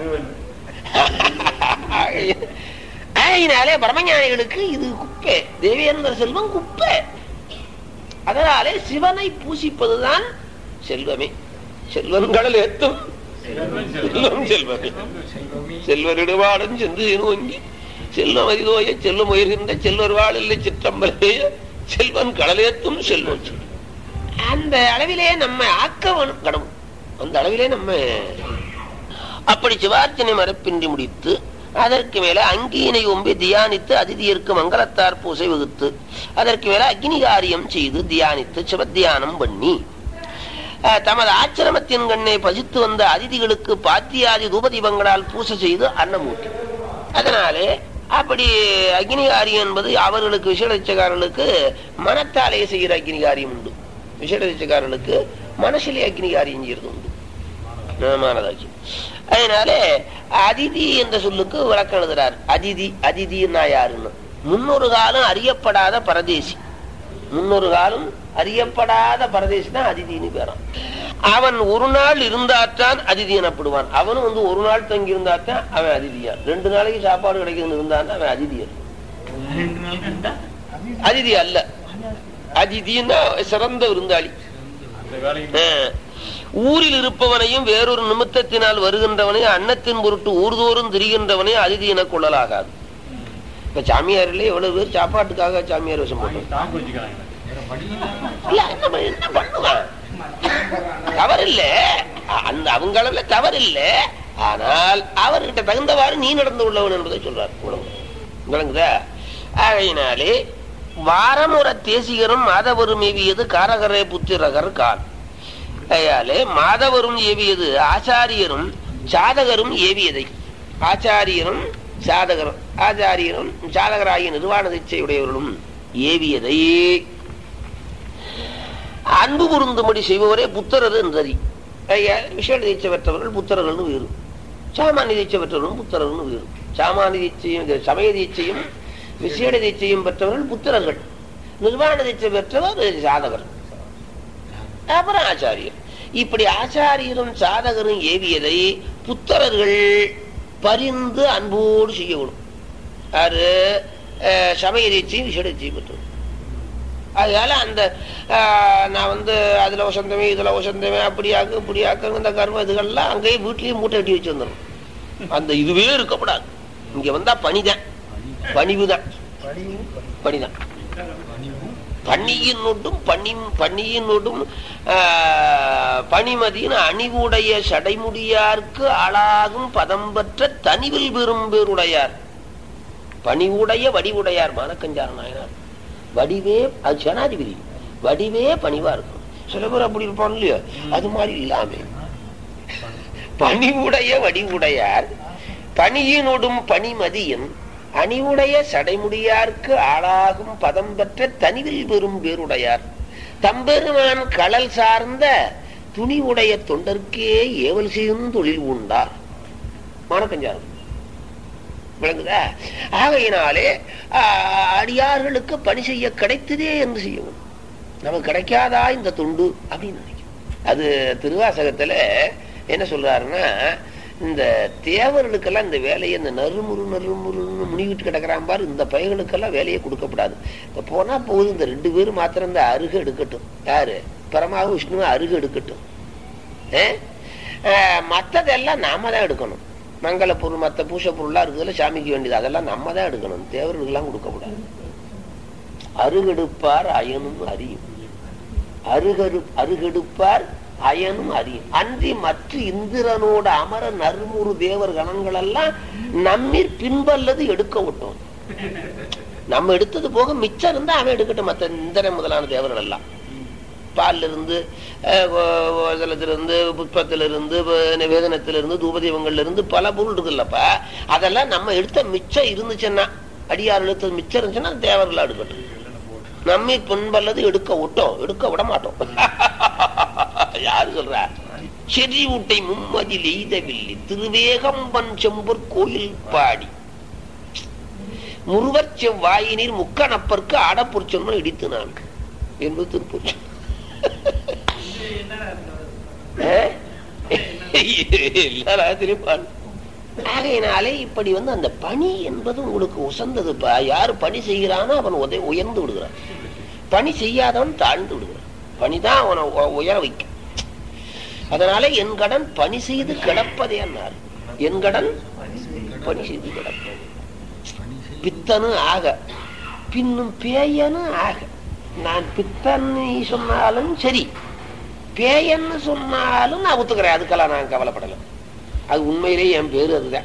அதனாலே பரமஞானிகளுக்கு இது குப்பை, தேவேந்திர செல்வம் குப்பை. அதனாலே சிவனை பூசிப்பதுதான் செல்வமே. செல்வன்களில் எத்தும் செல்வம் செல்வமே. செல்வரிடுவாடன் சென்று நோங்கி செல்வம் அறிதோய செல்வம் உயர்கின்ற செல்வர் வாழில்லை சிற்றம்பலே செல்வன் கடலேத்தும் செல்வம். அந்த அளவிலே நம்ம ஆக்கவனும் கடவுள், அந்த அளவிலே நம்ம அப்படி சிவார்ச்சனை மரப்பின்றி முடித்து அதற்கு மேல அங்கீனை ஒம்பி தியானித்து அதிதியருக்கு மங்களத்தார் பூசை வகுத்து அதற்கு மேல அக்னிகாரியம் செய்து தியானித்து சிவத்தியானம் பண்ணி தமது ஆச்சிரமத்தின் கண்ணை பசித்து வந்த அதிதிகளுக்கு பாத்தியாதி தூபதீபங்களால் பூசை செய்து அன்னமூட்டி. அதனாலே அப்படி அக்னிகாரியம் என்பது அவர்களுக்கு விசேஷக்காரர்களுக்கு மனத்தாலே செய்கிற அக்னிகாரியம் உண்டு, விசேஷக்காரர்களுக்கு மனசிலே அக்னிகாரியம் செய்யறது உண்டு. மானதாச்சு. அதனால அதிதி என்ற சொல்லுக்கு விளக்கம் எழுதுறார். அதிதி, அதிதின்னா யாருன்னு, முன்னொரு காலம் அறியப்படாத பரதேசி. முன்னொரு காலம் அறியப்படாத பரதேசி தான் அதிதின்னு பேரான். அவன் ஒரு நாள் இருந்தாத்தான் அதிதி எனப்படுவான். அவனும் வந்து ஒரு நாள் தங்கி இருந்தாத்தான் அவன் அதிதியா. ரெண்டு நாளைக்கு சாப்பாடு கிடைக்குதுன்னு இருந்தான் அவன் அதிதியர். அதிதி அல்ல, அதிதின்னா சிறந்த விருந்தாளி. ஊரில் இருப்பவனையும் வேறொரு நிமித்தத்தினால் வருகின்றவனையும் அன்னத்தின் பொருட்டு ஊர்தோறும் திரிகின்றவனையும் அதிதி என கொள்ளலாகாது. இப்ப சாமியார்ல எவ்வளவு பேர் சாப்பாட்டுக்காக சாமியார் விஷம் போட்டு என்ன பண்ணுவான்? தவறில்ல, அந்த அவங்க அளவுல தவறில்ல. ஆனால் அவர்கிட்ட தகுந்தவாறு நீ நடந்து உள்ளவன் என்பதை சொல்றார். விளங்குதா? ஆகையினாலே வாரமுற தேசிகரும் மாதவரும் ஏவியது காரகரே புத்திரகர் கால். கையாலே மாதவரும் ஏவியது ஆச்சாரியரும் சாதகரும் ஏவியதை. ஆச்சாரியரும் சாதகரும் ஆச்சாரியரும் சாதகராகிய நிர்வாண தீட்சையுடையவர்களும் ஏவியதை அன்பு பொருந்தும்படி செய்பவரே புத்திரர் என்றறி. விசேட தீட்சை பெற்றவர்கள் புத்திரர்கள் வேறு, சாமானிய தீட்சை பெற்றவர்களும் புத்திரர்கள் வேறு. சாமானிய தீட்சையும் சமய தீட்சையும் விசேட தீட்சையும் பெற்றவர்கள் புத்திரர்கள், நிர்வாண தீட்சை பெற்றவர் சாதகர், அப்புறம் ஆச்சாரியர். இப்படி ஆச்சாரியரும் சாதகரும் ஏவியதை புத்திரர்கள் பரிந்து அன்போடு செய்யணும். அது சமய தீட்சையும் விசேட தீட்சையும் பெற்றவர். அதனால அந்த நான் வந்து அதுல வசந்தமே இதுல வசந்தமே அப்படியாக்கு இப்படியாக்கு இந்த கர்மம் இதுகள்லாம் அங்கேயே வீட்லயும் மூட்டை கட்டி வச்சிருந்தோம். அந்த இதுவே இருக்கக்கூடாது. இங்க வந்தா பணிதான், பணிவுதான், பணிதான். பணியினோடும் பணி பணியினோடும் பணிமதியின் அணிவுடைய சடைமுடியார்க்கு ஆளாகும் பதம் பெற்ற தனிவில் பெரும் பேருடையார். பணிவுடைய வடிவுடையார் மானக்கஞ்சார நாயனார். வடிவே அது ஜனாதிபதி, வடிவே பணிவா இருக்கும். சில பேர் அப்படி இருப்பான் இல்லையோ, அது மாதிரி இல்லாம பணிவுடைய வடிவுடையார் பணியினோடும் பணிமதியின் அணிவுடைய சடைமுடியார்க்கு ஆளாகும் பதம் பெற்ற தனிவில் பெரும் பேருடையார். தம்பெருமான் கடல் சார்ந்த துணிவுடைய தொண்டர்க்கே ஏவல் செய்யும் தொழில் உண்டார். மானக்கஞ்சாரம் விளங்குதா? ஆகையினாலே அடியார்களுக்கு பணி செய்ய கிடைத்ததே என்று செய்யவும், நமக்கு கிடைக்காதா இந்த தொண்டு அப்படின்னு நினைக்கும். அது திருவாசகத்துல என்ன சொல்றாருன்னா, இந்த தேவர்களுக்கெல்லாம் இந்த வேலையை இந்த நறுமுறு நறுமுறுன்னு முனிவிட்டு கிடக்கிறான் பாரு, இந்த பையர்களுக்கெல்லாம் வேலையை கொடுக்கப்படாது. இப்ப போனா போகுது, இந்த ரெண்டு பேரும் மாத்திரம் இந்த அருகு எடுக்கட்டும். யாரு? பரமாவும் விஷ்ணுவை அருகு எடுக்கட்டும். மற்றதெல்லாம் நாம தான் எடுக்கணும். மங்கள பொருள் மற்ற பூச பொருள்லாம் இருக்குதுல சாமிக்கு வேண்டியது, அதெல்லாம் நம்ம தான் எடுக்கணும். தேவர்களுக்கெல்லாம் கொடுக்கப்படாது. அருகெடுப்பார் அயனும் அறியும், அருகரு அருகெடுப்பார் அயனும் அறியும். அன்றி மற்ற இந்திரனோட அமர நறுமுறு தேவர் கணங்கள் எல்லாம் நம்மிற் பின்பல்லது எடுக்க விட்டோம். நம்ம எடுத்தது போக மிச்சம் இருந்தா அவன் எடுக்கட்டும். மற்ற இந்திரன் முதலான தேவர்கள் எல்லாம் பால்ல இருந்து, ஜலத்திலிருந்து, புஷ்பத்திலிருந்து, வேதனத்திலிருந்து, தூபதீபங்கள்ல இருந்து பல பொருள் இருக்குல்லப்பா, அதெல்லாம் நம்ம எடுத்த மிச்சம் இருந்துச்சுன்னா, அடியார் எடுத்தது மிச்சம் இருந்துச்சுன்னா தேவர்களா எடுக்கட்டும். நம்மை பின்பல்லது எடுக்க விட்டோம், எடுக்க விட மாட்டோம். யாரு சொல்ற? செறி ஊட்டை மும்மதில் எய்தவில்லை திருவேகம்பன் செம்பூர் கோயில் பாடி முருவர் செவ்வாயினீர் முக்கணப்பற்கு ஆடப்பொற்சொன்மன் இடித்து நான் என்பது திருப்பூர். ஆகையினாலே இப்படி வந்து அந்த பணி என்பது உங்களுக்கு உசந்ததுப்பா. யாரு பணி செய்கிறானோ அவன் உதவி உயர்ந்து விடுகிறான், பணி செய்யாதவன் தாழ்ந்து விடுகிறான். பணிதான் அவனை உயர வைக்கும். அதனால என் கடன் பணி செய்து கிடப்பதே என்னார், என் கடன் பணி செய்து கிடப்பது. பித்தனு ஆக பின்னும் பேயனு ஆக. நான் பித்தன்னு சொன்னாலும் சரி, பேயன்னு சொன்னாலும் நான் ஒத்துக்கிறேன். அதுக்கெல்லாம் நான் கவலைப்படல. அது உண்மையிலேயே என் பேரு அதுதான்.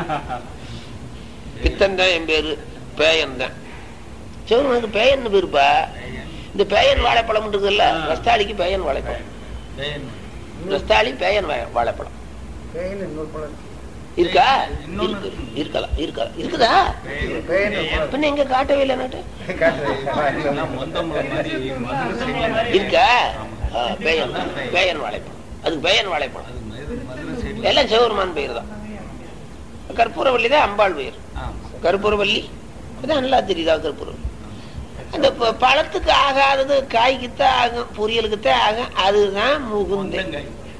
பித்தன் தான் என் பேரு, பேயன் தான். சிவனுக்கு பேயன்னு பேருப்பா. இந்த பேயன் வாழைப்பழம் இருக்குல்ல, ரஸ்தாளிக்கு பேயன் வாழைப்பழம், ரஸ்தாளி பேயன் வாழைப்பழம் இருக்கா? இருக்கலாம், இருக்கலாம், இருக்குதா? பின்ன எங்க காட்டவே இல்லை இருக்கா? பேயன், பேயன் வாழைப்பழம். அதுக்கு பேயன் வாழைப்பழம் எல்லாம் சிவருமான் பெயர் தான். கற்பூரவல்லி தான் அம்பாள் பெயர். கற்பூரவல்லி அதான் நல்லா தெரியுதா? கற்பூரவல்லி அந்த பழத்துக்கு ஆகாதது காய்க்குத்தான் ஆகும், பொரியலுக்குத்தான் ஆகும். அதுதான் முகுந்தன்.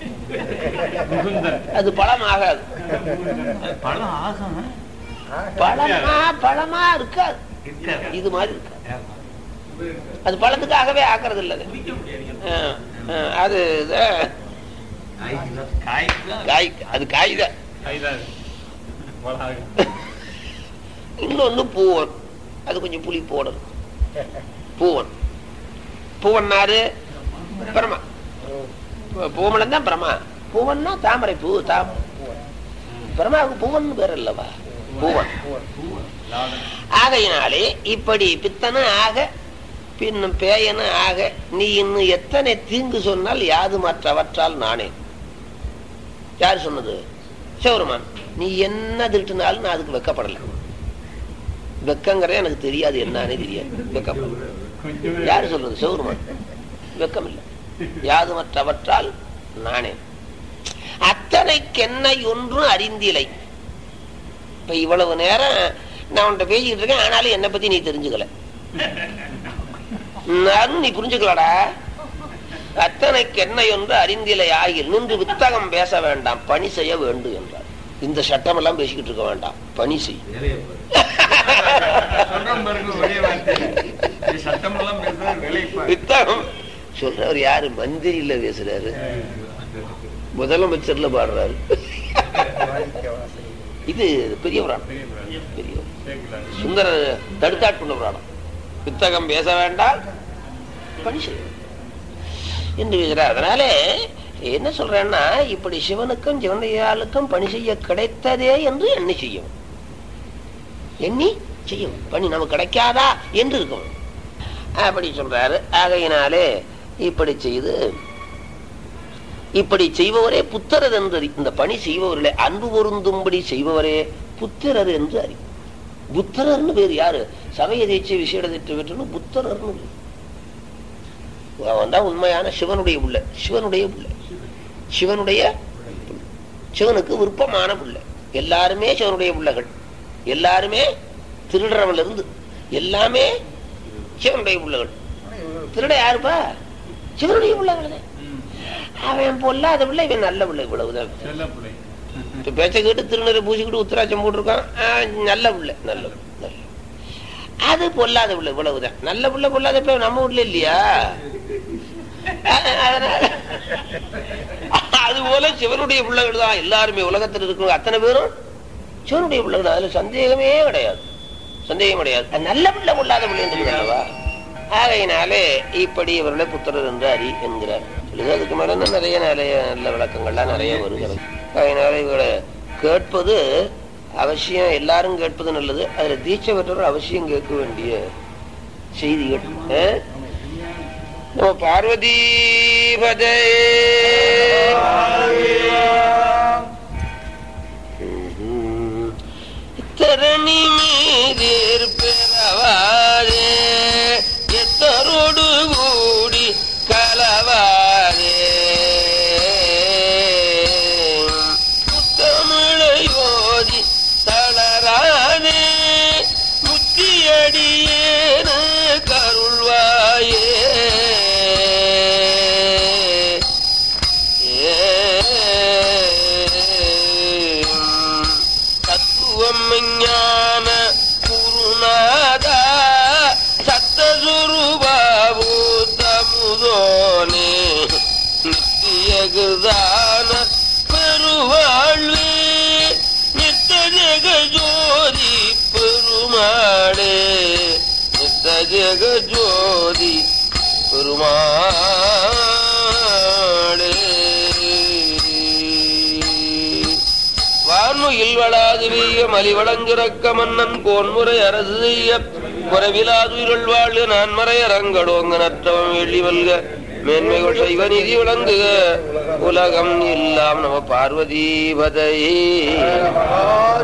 அது பழம் ஆகாது. பழமா பழமா இருக்காது, இது மாதிரி இருக்காது. அது பழத்துக்காகவே ஆக்குறது இல்லை. அது அது காய்தான். இன்னொன்னு பூவன், அது கொஞ்சம் புளி போடணும். பூவன் பூவன்னாரு பிரமா, பூவன் தான் பிரமா. பூவன்னா தாமரை பூ. தாமரை பிரமாவுக்கு பூவன் பேர் அல்லவா, பூவன். ஆகையினாலே இப்படி பித்தன ஆக பின்னும் பேயன ஆக நீ இன்னும் எத்தனை தீங்கு சொன்னால் யாது மற்றவற்றால் நானே. யாரு சொன்னது? சிவருமான். நீ என்ன திருட்டுனாலும் நான் அதுக்கு வெக்கப்படல. வெக்கங்கிறத எனக்கு தெரியாது, என்னன்னே தெரியாது. வெக்கப்படல. யாரு சொல்றது? சிவருமான். வெக்கம் இல்லை. யாது மற்றவற்றால் நானே. அத்தனைக்கு என்னை ஒன்றும் அறிந்திலை. இப்ப இவ்வளவு நேரம் நான் உன்கிட்ட பேசிக்கிட்டு இருக்கேன், ஆனாலும் என்னை பத்தி நீ தெரிஞ்சுக்கல, நானும் நீ புரிஞ்சுக்கலடா. அத்தனைக்கு என்ன ஒன்று அறிந்திலை ஆகில் நின்று வித்தகம் பேச வேண்டாம், பணி செய்ய வேண்டும் என்றார். இந்த சட்டம் எல்லாம் பேசிக்கிட்டு இருக்க வேண்டாம், பணி செய். வித்தகம் சொல்றவர் யாரு? மந்திரியில பேசுறாரு, முதலமைச்சர்ல பாடுறாரு. இது பெரிய புராணம், பெரிய சுந்தர தடுத்தாட்கொண்ட புராணம். வித்தகம் பேச வேண்டாம், பணி செய்ய என்று பேசுறார். அதனால என்ன சொல்றேன்னா, இப்படி சிவனுக்கும் சிவனையாளுக்கும் பணி செய்ய கிடைத்ததே என்று எண்ணி செய்யும், எண்ணி செய்யும். பணி நமக்கு கிடைக்காதா என்று இருக்கும், அப்படி சொல்றாரு. ஆகையினாலே இப்படி செய்து இப்படி செய்பவரே புத்திரர் என்று அறி. இந்த பணி செய்பவர்களே அன்பு பொருந்தும்படி செய்பவரே புத்திரர் என்று அறி. புத்திரர்னு பேர் யாரு? சமய தீட்சை விசேட திட்ட பெற்று புத்திரர்னு பேர். அவன் தான் உண்மையான சிவனுடைய புள்ள, சிவனுடைய புள்ள, சிவனுடைய சிவனுக்கு விருப்பமான புள்ள. எல்லாருமே சிவனுடைய புள்ளகள், எல்லாருமே திருடுறவன்ல இருந்து எல்லாமே சிவனுடைய புள்ளகள். திருட யாருப்பா? சிவனுடைய புள்ளகள் தான். அவன் பொல்லாத பிள்ளை, இவன் நல்ல பிள்ளை. இவ்வளவுதான். பேச்ச கேட்டு திருநரை பூசிக்கிட்டு உத்தராட்சம் போட்டிருக்கான், நல்ல பிள்ளை, நல்ல நல்ல. அது பொல்லாத பிள்ளை, இவ்வளவுதான். நல்ல பிள்ளை பொல்லாத பிள்ளை நம்ம வீட்டுல இல்லையா? அதனால அது போல சிவனுடைய பிள்ளைகள் தான் எல்லாருமே. உலகத்தில் இருக்கிற அத்தனை பேரும் சிவனுடைய பிள்ளைகள், அதுல சந்தேகமே கிடையாது, சந்தேகம் கிடையாது. நல்ல பிள்ளை பொல்லாத பிள்ளை என்று அல்லவா? ஆகையினாலே இப்படி இவர்களை புத்திரர் என்று அறி என்கிறார். அதுக்கு மேல நிறைய நிறைய நல்ல விளக்கங்கள்லாம் நிறைய வருகிறது. அதனால இவங்களை கேட்பது அவசியம், எல்லாரும் கேட்பது நல்லது. அதுல தீட்சை பெற்றவர் அவசியம் கேட்க வேண்டிய செய்திகள். நம்ம பார்வதி பதே தரணி மீதேர் பெறவாரே எத்தரோடு கூடி கலவாரே முத்தமிழை ஓதி தளரானே முத்தியடியேன கருள்வாயே தத்துவம் ஞான குருநாதா சத்தசுரூபூதமுதோனே நித்திய கிருதான பெருவாழ்வே நித்த ஜெக ஜோதி பெருமாளே நித்த ஜெக ஜோதி பெருமாளே. வான்முகில் வளாது வீய மலிவளஞ்சுரக்க மன்னன் கோன்முறை அரசு செய்ய குறைவிலாதுயிரள் வாழ்க நான்மறை அரங்கடோங்க நற்றவம் வெள்ளி வல்க மேன்மைகள் செய்வ நிதி விளங்குக உலகம் எல்லாம். நம பார்வதி பதையே.